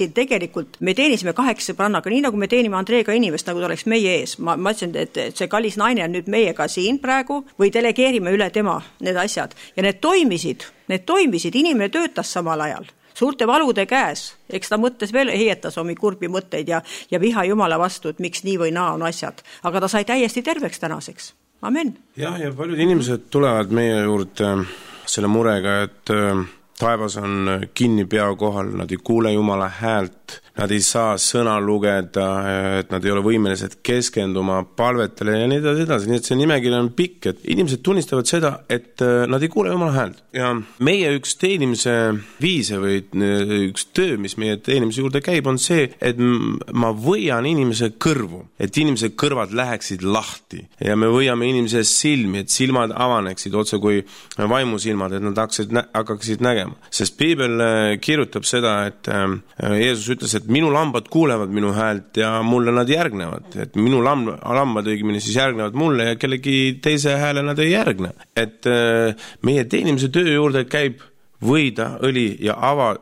teenisime 8 sõbrannaga, nii nagu me teenime Andreega inimest, nagu ta oleks meie ees. Ma ütlesin, et see kallis naine on nüüd meiega siin praegu või delegeerime üle tema need asjad. Ja need toimisid, inimene töötas samal ajal. Suurte valude käes, eks ta mõttes veel heietas omi kurbi mõtteid ja viha Jumala vastu, et miks nii või naa on asjad. Aga ta sai täiesti terveks tänaseks. Amen. Ja paljud inimesed tulevad meie juurde selle murega, et taevas on kinni pea kohal, nad ei kuule Jumala häält, nad ei saa sõna lugeda, et nad ei ole võimelised keskenduma palvetele ja nii edasi. Nii et see nimekiri on pikk, et inimesed tunnistavad seda, et nad ei kuule Jumala häält. Ja meie üks teenimise viise või üks töö, mis meie teenimise juurde käib, on see, et ma võian inimese kõrvu, et inimese kõrvad läheksid lahti ja me võiame inimese silmi, et silmad avaneksid otse kui vaimusilmad, et nad hakkaksid nägema. Sest Piibel kirjutab seda, et Jeesus ütles, et minu lambad kuulevad minu häält ja mulle nad järgnevad. Et minu lambad õigemini siis järgnevad mulle ja kellegi teise hääle nad ei järgne. Et meie teenimise töö juurde käib võida õli ja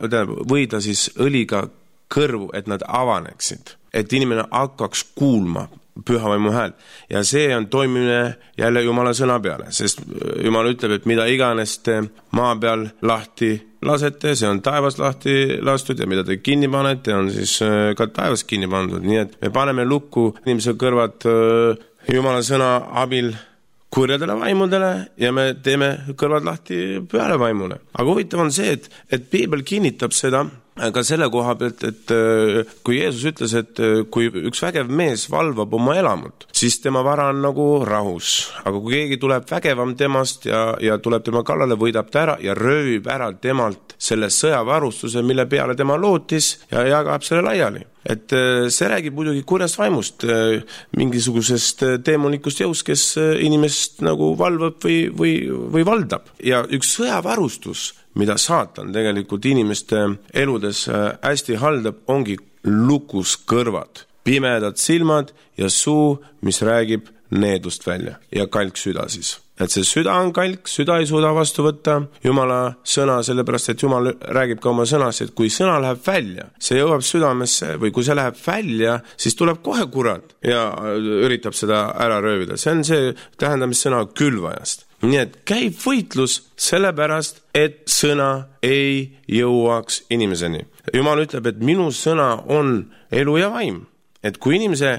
võida siis õliga kõrvu, et nad avaneksid. Et inimene hakkaks kuulma pühavaimu hääl. Ja see on toimimine jälle Jumala sõna peale, sest Jumal ütleb, et mida iganes te maa peal lahti lasete, see on taevas lahti lastud ja mida te kinni panete, on siis ka taevas kinni pandud. Nii et me paneme lukku inimese kõrvad Jumala sõna abil kurjadele vaimudele ja me teeme kõrvad lahti pühale vaimule. Aga huvitav on see, et Piibel kinnitab seda ka selle koha pealt, et kui Jeesus ütles, et kui üks vägev mees valvab oma elamut, siis tema vara on nagu rahus. Aga kui keegi tuleb vägevam temast ja tuleb tema kallale, võidab ta ära ja röövib ära temalt selle sõjavarustuse, mille peale tema lootis ja jagab selle laiali. Et see räägib muidugi kurjast vaimust, mingisugusest teemonikust jõust, kes inimest nagu valvab või valdab. Ja üks sõjavarustus, mida saatan tegelikult inimeste eludes hästi haldab, ongi lukus kõrvad, pimedad silmad ja suu, mis räägib needust välja ja kalk süda siis. et see süda on kalk, süda ei suuda vastu võtta Jumala sõna, sellepärast et Jumal räägib ka oma sõnas, et kui sõna läheb välja, see jõuab südamesse või kui see läheb välja, siis tuleb kohe kurat ja üritab seda ära röövida. See on see tähendamissõna külvajast. Nii et käib võitlus sellepärast, et sõna ei jõuaks inimeseni. Jumal ütleb, et minu sõna on elu ja vaim. Et kui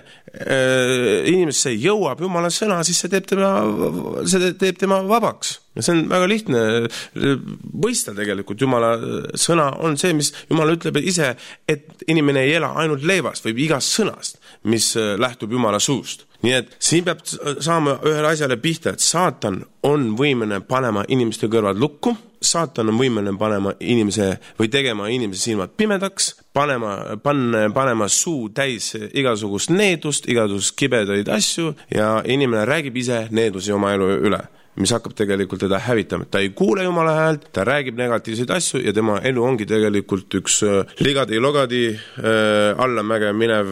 inimesse jõuab Jumala sõna, siis see teeb tema vabaks. Ja see on väga lihtne mõista tegelikult. Jumala sõna on see, mis Jumal ütleb ise, et inimene ei ela ainult leivast või igast sõnast, mis lähtub Jumala suust. Nii et siin peab saama ühele asjale pihta, et saatan on võimene panema inimeste kõrvad lukku, saatan on võimene panema inimese või tegema inimese silmad pimedaks, panema suu täis igasugust needust, igasugust kibedaid asju ja inimene räägib ise needusi oma elu üle, mis hakkab tegelikult teda hävitama. Ta ei kuule Jumala häält, ta räägib negatiivseid asju ja tema elu ongi tegelikult üks ligadi-logadi allamäge minev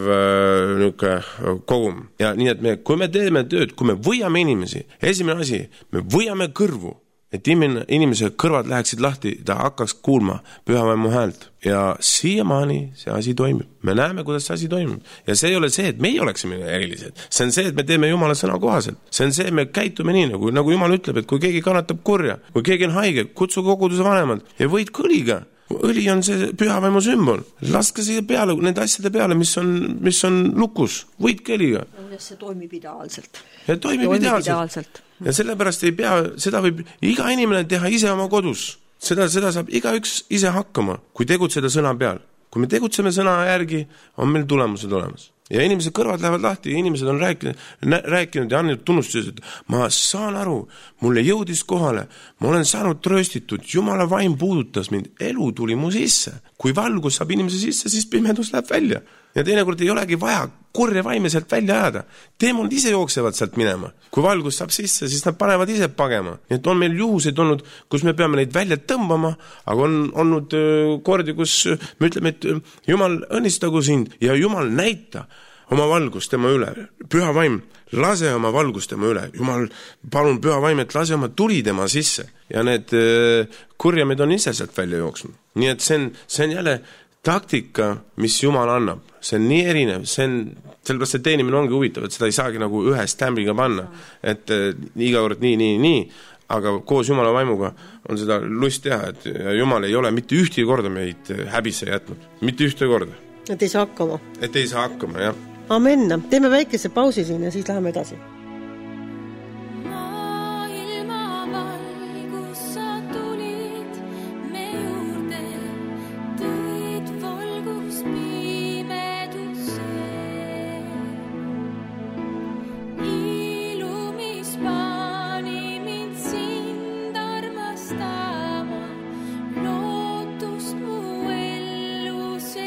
kogum. Ja nii et kui me teeme tööd, kui me võiame inimesi, esimene asi, me võiame kõrvu, et inimese kõrvad läheksid lahti, ta hakkaks kuulma pühavaimu häält. Ja siiamaani see asi toimib. Me näeme, kuidas see asi toimib. Ja see ei ole see, et meie oleksime erilised. See on see, et me teeme Jumala sõna kohaselt. See on see, et me käitume nii, nagu Jumal ütleb, et kui keegi kannatab kurja, kui keegi on haige, kutsu koguduse vanemad ja võid kõliga. Õli on see pühavaimu sümbol. Laske siia peale, nende asjade peale, mis on lukus. Võid kõliga. See toimib ideaalselt. Ja toimib ideaalselt. Ja sellepärast ei pea, seda võib iga inimene teha ise oma kodus. Seda saab igaüks ise hakkama, kui tegutseda sõna peal. Kui me tegutseme sõna järgi, on meil tulemused olemas. Ja inimesed kõrvad lähevad lahti ja inimesed on rääkinud ja andnud tunnustused, et ma saan aru, mulle jõudis kohale, ma olen saanud trööstitud, Jumala vaim puudutas mind, elu tuli mu sisse. Kui valgus saab inimese sisse, siis pimedus läheb välja. Ja teinekord ei olegi vaja kurja vaime sealt välja ajada. Teemonid ise jooksevad sealt minema. Kui valgus saab sisse, siis nad panevad ise pagema. Nii et on meil juhuseid olnud, kus me peame neid välja tõmbama, aga on olnud kordi, kus me ütleme, et Jumal õnnistagu sind ja Jumal näita oma valgust tema üle. Püha vaim, lase oma valgust tema üle. Jumal, palun püha vaim, et lase oma tuli tema sisse. Ja need kurjamed on ise sealt välja jooksnud. Nii et see on jälle taktika, mis Jumal annab. See on nii erinev, sellepärast see teenimine ongi huvitav, et seda ei saagi nagu ühe stämbliga panna, et iga kord nii, aga koos Jumala vaimuga on seda lust teha, et Jumal ei ole mitte ühtegi korda meid häbisse jätnud, mitte ühtegi korda. Et ei saa hakkama. Et ei saa hakkama, jah. Amen. Teeme väikese pausi siin ja siis läheme edasi.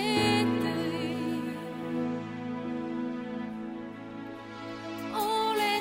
Ole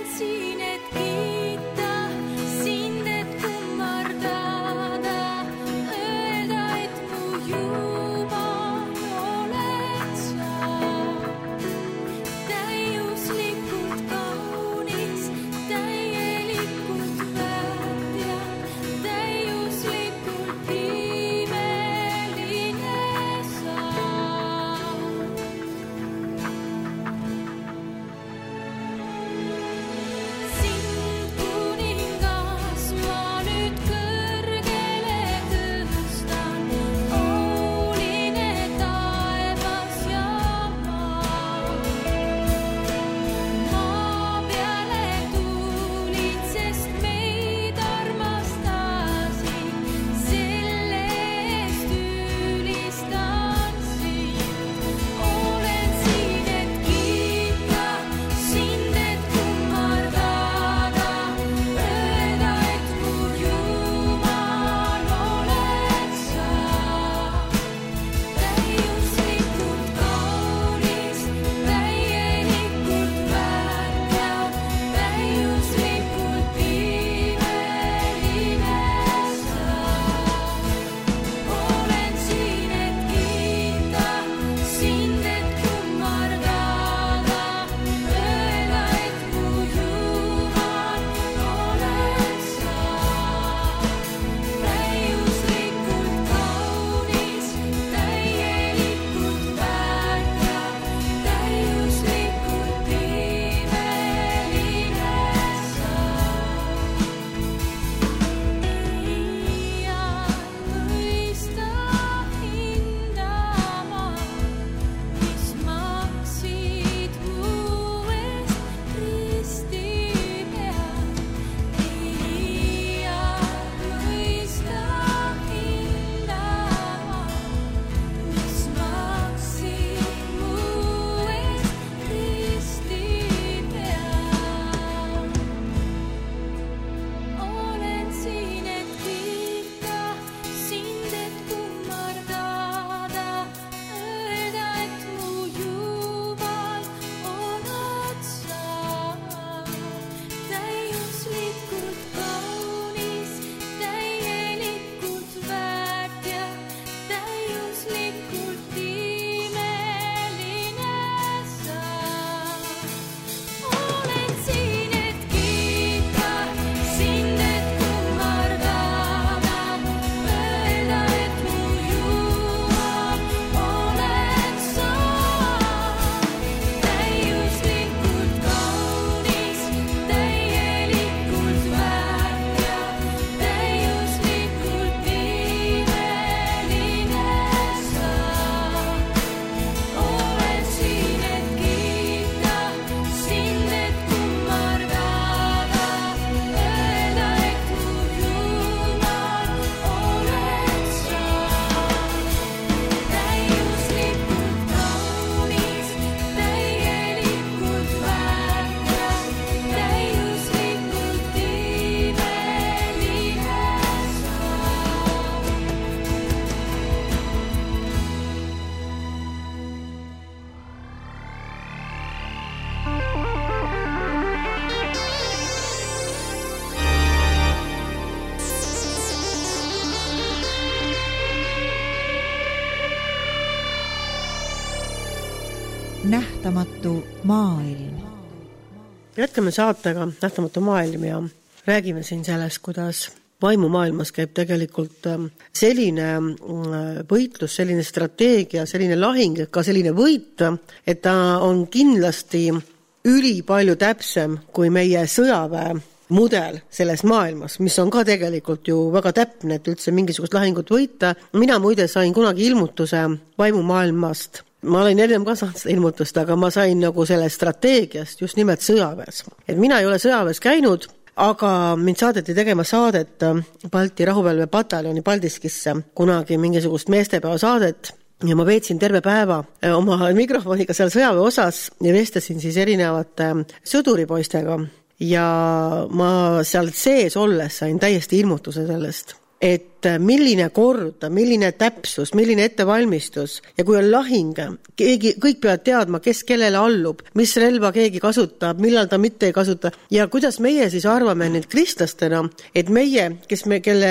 Nähtamatu maailm. Jätkame saatega Nähtamatu maailm ja räägime siin sellest, kuidas vaimumaailmas käib tegelikult selline võitlus, selline strateegia, selline lahing, ka selline võit, et ta on kindlasti ülipalju täpsem kui meie sõjaväe mudel selles maailmas, mis on ka tegelikult ju väga täpne, et üldse mingisugust lahingut võita. Mina muide sain kunagi ilmutuse vaimumaailmast. Ma olen ennem ka saanud seda ilmutust, aga ma sain nagu selle strateegiast just nimelt sõjaväes. Et mina ei ole sõjaväes käinud, aga mind saadeti tegema saadet Balti rahuvalve pataljoni Paldiskisse, kunagi mingisugust meestepäeva saadet ja ma veetsin terve päeva oma mikrofoniga seal sõjaväe osas ja vestlesin siis erinevate sõduripoistega ja ma seal sees olles sain täiesti ilmutuse sellest, et milline kord, milline täpsus, milline ettevalmistus ja kui on lahing, kõik peavad teadma, kes kellele allub, mis relva keegi kasutab, millal ta mitte ei kasuta ja kuidas meie siis arvame nüüd kristlastena, et meie, kelle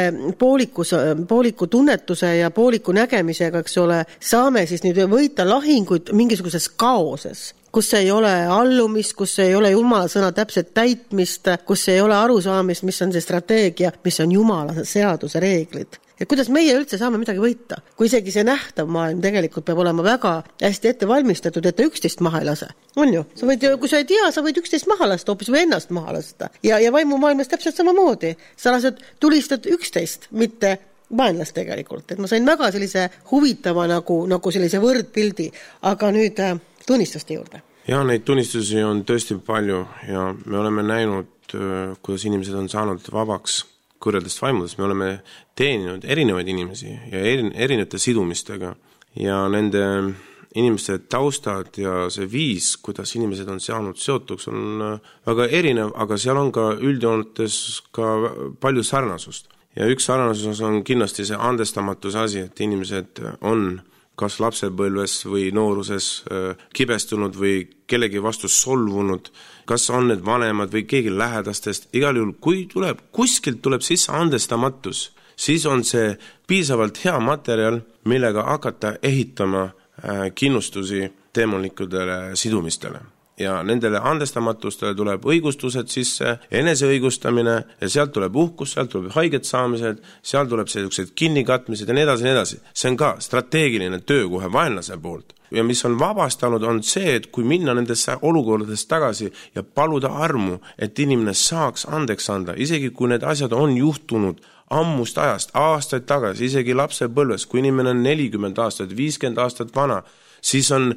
pooliku tunnetuse ja pooliku nägemisega, eks ole, saame siis nüüd võita lahinguid mingisuguses kaoses, kus ei ole allumist, kus ei ole Jumala sõna täpset täitmist, kus ei ole arusaamist, mis on see strateegia, mis on Jumala seaduse reeglid. Ja kuidas meie üldse saame midagi võita, kui isegi see nähtav maailm tegelikult peab olema väga hästi ette valmistatud, et ta 11 maha ei lase. On ju? Kui sa ei tea, sa võid 11 maha lasta, hoopis või ennast maha lasta. Ja vaimumaailmas täpselt samamoodi. Sa tulistad 11, mitte vaenlast tegelikult. Et ma sain väga sellise huvitava nagu sellise võrdpildi, aga nüüd tunnistuste juurde. Ja, neid tunnistusi on tõesti palju ja me oleme näinud, kuidas inimesed on saanud vabaks kõrredest vaimudest. Me oleme teeninud erinevaid inimesi ja erinevate sidumistega ja nende inimeste taustad ja see viis, kuidas inimesed on saanud seotuks, on väga erinev, aga seal on ka üldjoonetes ka palju sarnasust. Ja üks sarnasus on kindlasti see andestamatus asi, et inimesed on kas lapsepõlves või nooruses kibestunud või kellegi vastu solvunud, kas on need vanemad või keegi lähedastest. Igal juhul, kui kuskilt tuleb sisse andestamatus, siis on see piisavalt hea materjal, millega hakata ehitama kinnustusi teemonlikudele sidumistele. Ja nendele andestamatustele tuleb õigustused sisse, eneseõigustamine ja sealt tuleb uhkus, sealt tuleb haiget saamised, sealt tuleb sellised kinnikatmised ja nii edasi. See on ka strateegiline töö kohe vaenlase poolt. Ja mis on vabastanud, on see, et kui minna nendesse olukordadest tagasi ja paluda armu, et inimene saaks andeks anda, isegi kui need asjad on juhtunud ammust ajast, aastaid tagasi, isegi lapsepõlves, kui inimene on 40 aastat, 50 aastat vana, siis on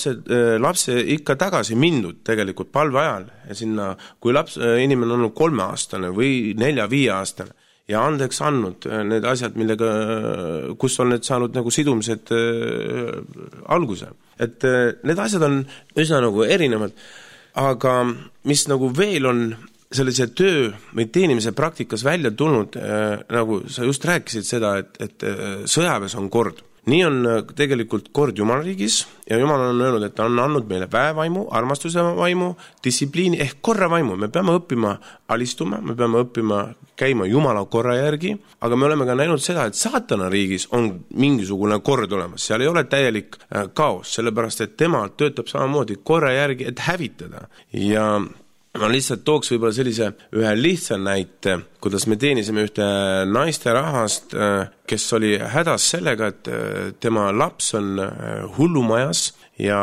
lapse ikka tagasi mindud tegelikult palve ajal ja sinna, kui inimene on 3-aastane või 4-5 aastane ja andeks andnud need asjad, kus on need saanud nagu sidumised alguse. Et need asjad on üsna nagu erinevad, aga mis nagu veel on sellise töö või teenimise praktikas välja tulnud, nagu sa just rääkisid seda, et sõjaväes on kord. Nii on tegelikult kord Jumala riigis ja Jumal on öelnud, et ta on andnud meile väevaimu, armastuse vaimu, distsipliini ehk korra vaimu. Me peame õppima alistuma, me peame õppima käima Jumala korra järgi, aga me oleme ka näinud seda, et saatana riigis on mingisugune kord olemas. Seal ei ole täielik kaos, sellepärast et tema töötab samamoodi korra järgi, et hävitada. Ja ma lihtsalt tooks võib-olla sellise ühe lihtsa näite, kuidas me teenisime ühte naiste rahvast, kes oli hädas sellega, et tema laps on hullumajas ja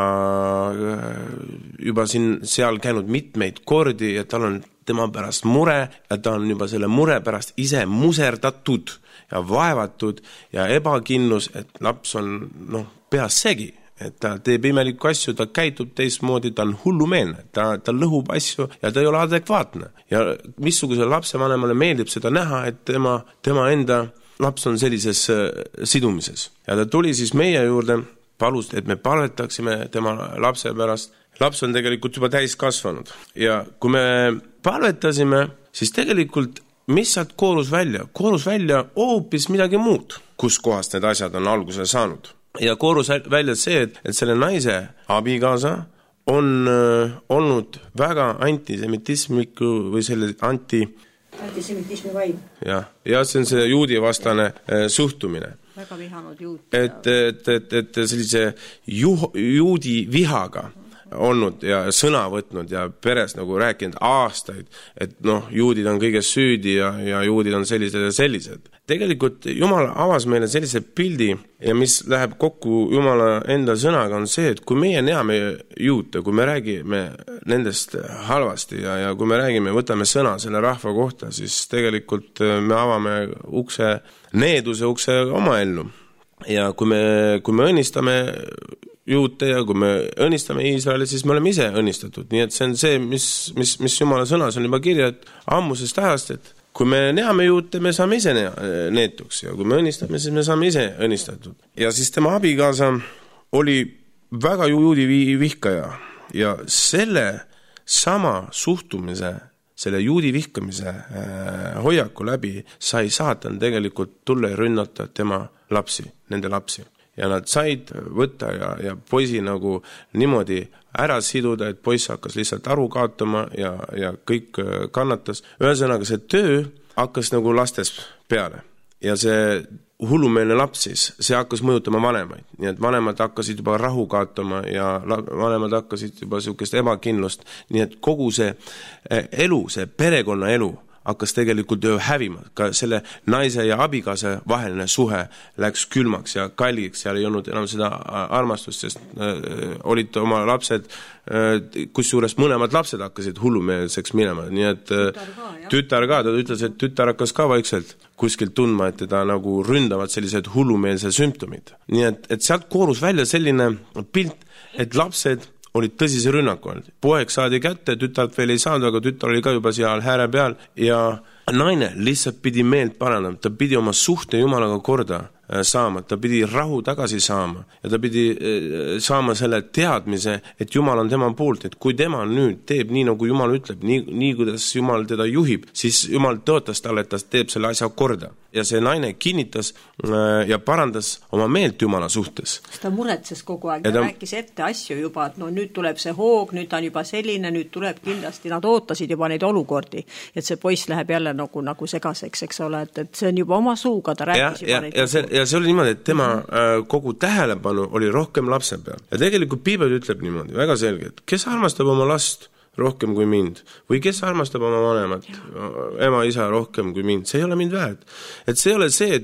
juba seal käinud mitmeid kordi ja tal on tema pärast mure ja ta on juba selle mure pärast ise muserdatud ja vaevatud ja ebakinnus, et laps on peas segi. Et ta teeb imelikku asju, ta käitub teistmoodi, ta on hullumeelne, ta lõhub asju ja ta ei ole adekvaatne. Ja missuguse lapsevanemale meeldib seda näha, et tema enda laps on sellises sidumises. Ja ta tuli siis meie juurde, palus, et me palvetaksime tema lapse pärast. Laps on tegelikult juba täis kasvanud. Ja kui me palvetasime, siis tegelikult mis sealt koorus välja? Koorus välja hoopis midagi muud, kus kohast need asjad on alguse saanud. Ja koorus välja see, et selle naise abikaasa on olnud väga antisemitismiku või selle antisemitismi vaim. Ja see on see juudi vastane suhtumine. väga vihanud juut. Et sellise juudi vihaga olnud ja sõna võtnud ja peres nagu rääkinud aastaid, et juudid on kõiges süüdi ja juudid on sellised ja sellised. Tegelikult Jumal avas meile sellise pildi ja mis läheb kokku Jumala enda sõnaga on see, et kui meie näeme juute, kui me räägime nendest halvasti ja kui me räägime, võtame sõna selle rahva kohta, siis tegelikult me avame needuse ukse oma ellu. Ja kui me õnnistame juute ja kui me õnnistame Iisraeli, siis me oleme ise õnnistatud. Nii et see on see, mis Jumala sõnas on juba kirja, et ammusest ajast, et kui me näeme juute, me saame ise neetuks ja kui me õnnistame, siis me saame ise õnnistatud. Ja siis tema abikaasa oli väga juudi vihkaja ja selle sama suhtumise, selle juudi vihkamise hoiaku läbi sai saatan tegelikult tulla ja rünnata tema lapsi, nende lapsi. Ja nad said võtta ja poisi nagu niimoodi ära siduda, et poiss hakkas lihtsalt aru kaotama ja kõik kannatas. Ühesõnaga see töö hakkas nagu lastes peale ja see hullumeelne laps siis, see hakkas mõjutama vanemaid. Nii et vanemad hakkasid juba rahu kaotama ja vanemad hakkasid juba niisugust ebakindlust. Nii et kogu see elu, see perekonna elu hakkas tegelikult hävima. Ka selle naise ja abikaasa vaheline suhe läks külmaks ja kalliks, seal ei olnud enam seda armastust, sest olid oma lapsed, kus juures mõlemad lapsed hakkasid hullumeelseks minema. Nii et tütar ka, ta ütles, et tütar hakkas ka vaikselt kuskilt tundma, et teda nagu ründavad sellised hullumeelse sümptomid. Nii et sealt koorus välja selline pilt, et lapsed olid tõsise rünnaku all. Poeg saadi kätte, tütart veel ei saanud, aga tütar oli ka juba seal hääre peal ja naine lihtsalt pidi meelt parandama, ta pidi oma suhte Jumalaga korda saama, ta pidi rahu tagasi saama ja ta pidi saama selle teadmise, et Jumal on tema poolt, et kui tema nüüd teeb nii, nagu Jumal ütleb, nii kuidas Jumal teda juhib, siis Jumal tõotas talle, et ta teeb selle asja korda. Ja see naine kinnitas ja parandas oma meelt Jumala suhtes. Ta muretses kogu aeg ja rääkis ette asju juba, et nüüd tuleb see hoog, nüüd ta on juba selline, nüüd tuleb kindlasti, nad ootasid juba neid olukordi, et see poiss läheb jälle nagu segaseks, eks ole, et see on juba oma suuga, ta rääkis juba neid. Ja see oli niimoodi, et tema kogu tähelepanu oli rohkem lapse peal. Ja tegelikult Piibel ütleb niimoodi, väga selge, et kes armastab oma last rohkem kui mind või kes armastab oma vanemat, ema, isa rohkem kui mind, see ei ole mind väärt. Et see ei ole see,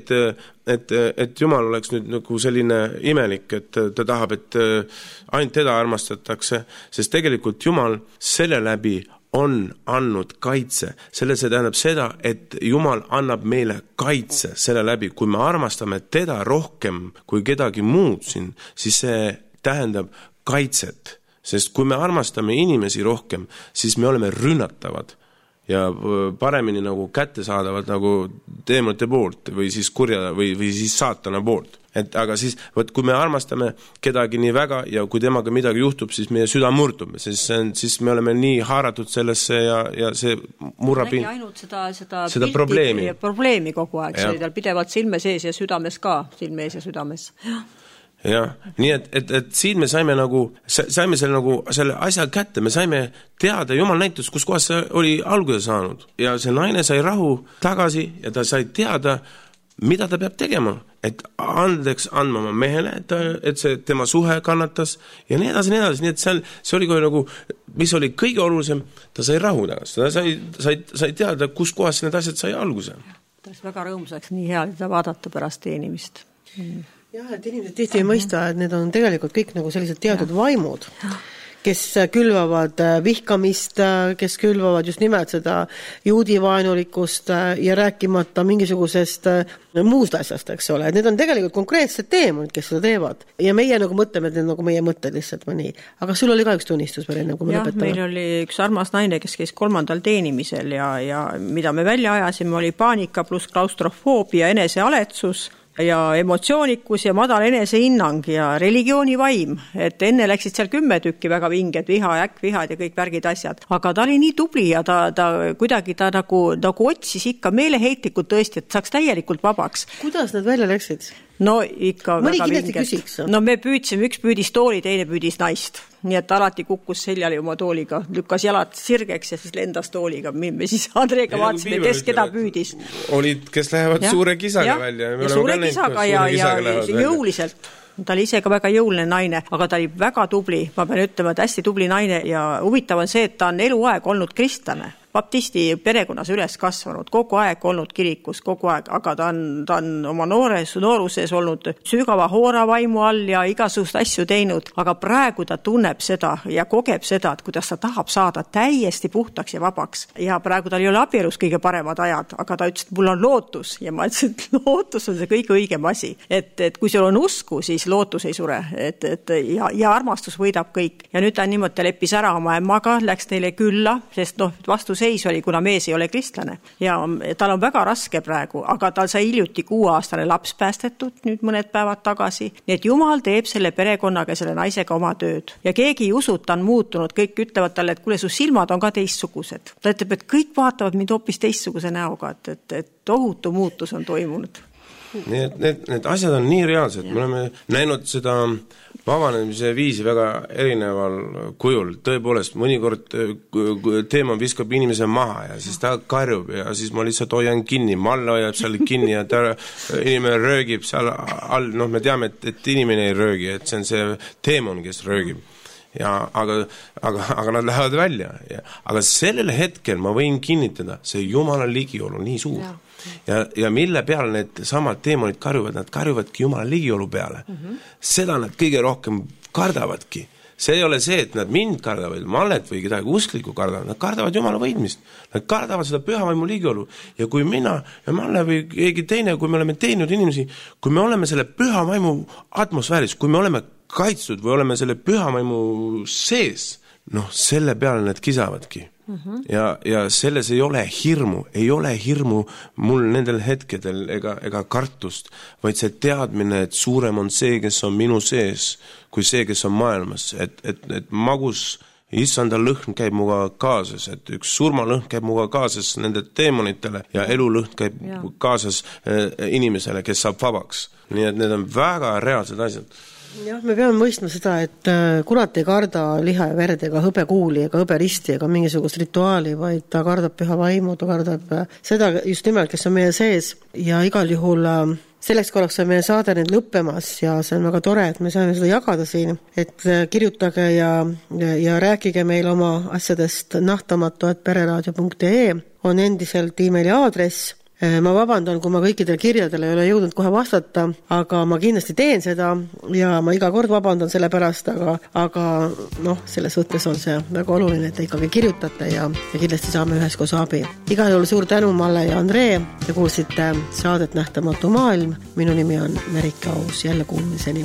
et Jumal oleks nüüd nagu selline imelik, et ta tahab, et ainult teda armastatakse, sest tegelikult Jumal selle läbi on andnud kaitse. Selle see tähendab seda, et Jumal annab meile kaitse selle läbi. Kui me armastame teda rohkem kui kedagi muud siin, siis see tähendab kaitset. Sest kui me armastame inimesi rohkem, siis me oleme rünnatavad ja paremini nagu kättesaadavad nagu teemonite poolt või siis või siis saatana poolt. Aga siis, kui me armastame kedagi nii väga ja kui temaga midagi juhtub, siis meie süda murdub, siis me oleme nii haaratud sellesse ja see murrab ainult seda probleemi kogu aeg, see tal pidevalt silme sees ja südames ka, silme ees ja südames. Jah, nii et siin me saime selle asja kätte, me saime teada, Jumal näitus, kus kohas see oli alguse saanud ja see naine sai rahu tagasi ja ta sai teada, mida ta peab tegema, et andeks andma oma mehele, et see tema suhe kannatas ja nii edasi, nii et see oli kohe nagu, mis oli kõige olulisem, ta sai rahu tagasi, ta sai teada, kus kohas need asjad sai alguse. Ta oli väga rõõmsaks, nii hea seda vaadata pärast teenimist. Jah, et inimesed tihti ei mõista, et need on tegelikult kõik nagu sellised teatud vaimud, kes külvavad vihkamist, kes külvavad just nimelt seda juudivaenulikkust ja rääkimata mingisugusest muust asjast, eks ole. Need on tegelikult konkreetsed teemonid, kes seda teevad. Ja meie nagu mõtleme, et need nagu meie mõtted lihtsalt või nii. Aga sul oli ka üks tunnistus veel enne, kui me lõpetame. Meil oli üks armas naine, kes käis 3. teenimisel ja mida me välja ajasime, oli paanika pluss klaustrofoobia, enesealetsus ja emotsioonikus ja madal enesehinnang ja religiooni vaim, et enne läksid seal 10 tükki väga vinged, viha, äkkvihad ja kõik värgid asjad, aga ta oli nii tubli ja ta kuidagi nagu otsis ikka meeleheitlikult tõesti, et saaks täielikult vabaks. Kuidas nad välja läksid? No ikka mõni väga kindlasti vingelt. küsiks. No me püüdsime, üks püüdis tooli, teine püüdis naist. Nii et alati kukkus seljali oma tooliga, lükkas jalad sirgeks ja siis lendas tooliga. Me siis Andreega vaatasime, kes keda püüdis. Olid, kes lähevad suure kisaga välja. Ja suure kisaga ja jõuliselt. Ta oli ise ka väga jõuline naine, aga ta oli väga tubli. Ma pean ütlema, et hästi tubli naine ja huvitav on see, et ta on eluaeg olnud kristlane. Baptisti perekonnas üles kasvanud, kogu aeg olnud kirikus, kogu aeg, aga ta on oma nooruses olnud sügava hooravaimu all ja igasugust asju teinud, aga praegu ta tunneb seda ja kogeb seda, et kuidas ta tahab saada täiesti puhtaks ja vabaks. Ja praegu tal ei ole abielus kõige paremad ajad, aga ta ütles, et mul on lootus ja ma ütlesin, et lootus on see kõige õigem asi. Et kui sul on usku, siis lootus ei sure ja armastus võidab kõik. Ja nüüd ta niimoodi leppis ära oma emmaga, läks neile külla, sest vastus seis oli, kuna mees ei ole kristlane. Ja tal on väga raske praegu, aga tal sai hiljuti 6-aastane laps päästetud nüüd mõned päevad tagasi. Nii et Jumal teeb selle perekonnaga, selle naisega oma tööd. Ja keegi ei usu, ta on muutunud. Kõik ütlevad talle, et kuule, su silmad on ka teistsugused. Ta ütleb, et kõik vaatavad mind hoopis teistsuguse näoga, et tohutu muutus on toimunud. Need asjad on nii reaalsed. Me oleme näinud seda vabanemise viisi väga erineval kujul. Tõepoolest, mõnikord teema viskab inimese maha ja siis ta karjub ja siis ma lihtsalt hoian kinni. Malle hoiab seal kinni ja inimene röögib seal all. Me teame, et inimene ei röögi, et see on see teemon, kes röögib. Ja, aga nad lähevad välja. Aga sellel hetkel ma võin kinnitada, see Jumala ligiolu nii suur. Ja mille peale need samad teemonid karjuvad, nad karjuvadki Jumala ligiolu peale. Seda nad kõige rohkem kardavadki. See ei ole see, et nad mind kardavad, Mallet või kedagi usklikku kardavad, nad kardavad Jumala võidmist. Nad kardavad seda pühavaimu ligiolu. Ja kui mina ja Malle või keegi teine, kui me oleme teinud inimesi, kui me oleme selle pühavaimu atmosfääris, kui me oleme kaitstud või oleme selle pühavaimu sees, selle peale need kisavadki. Ja selles ei ole hirmu mul nendel hetkedel ega kartust, vaid see teadmine, et suurem on see, kes on minu sees, kui see, kes on maailmas, et magus issanda lõhn käib muga kaasas, et üks surmalõhn käib muga kaasas nende teemonitele ja elulõhn käib kaasas inimesele, kes saab vabaks. Nii et need on väga reaalsed asjad. Jah, me peame mõistma seda, et kurat ei karda liha ja verd ega hõbekuuli ega hõberisti ega mingisugust rituaali, vaid ta kardab püha vaimu, ta kardab seda just nimelt, kes on meie sees ja igal juhul selleks korraks on meie saade nüüd lõppemas ja see on väga tore, et me saame seda jagada siin, et kirjutage ja rääkige meil oma asjadest nahtamatu@pereraadio.ee on endiselt emaili aadress. Ma vabandan, kui ma kõikidel kirjadel ei ole jõudnud kohe vastata, aga ma kindlasti teen seda ja ma iga kord vabandan selle pärast, aga selles võttes on see väga oluline, et te ikkagi kirjutate ja kindlasti saame üheskoos abi. Igal juhul suur tänu Malle ja Andree, te kuulsite saadet Nähtamatu maailm. Minu nimi on Merike Aus, jälle kuulmiseni.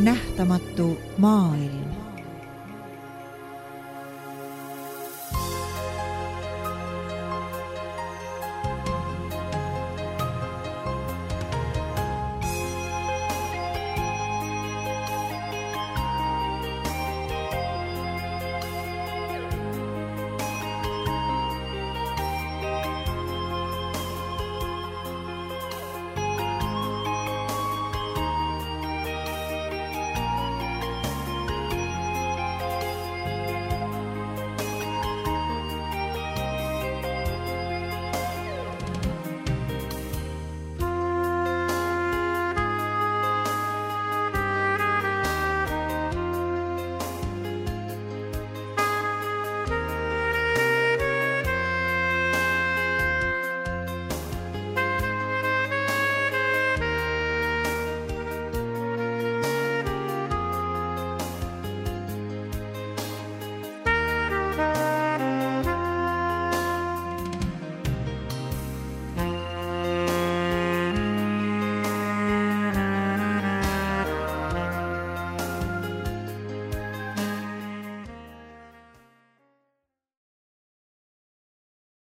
nähtamatu maailm.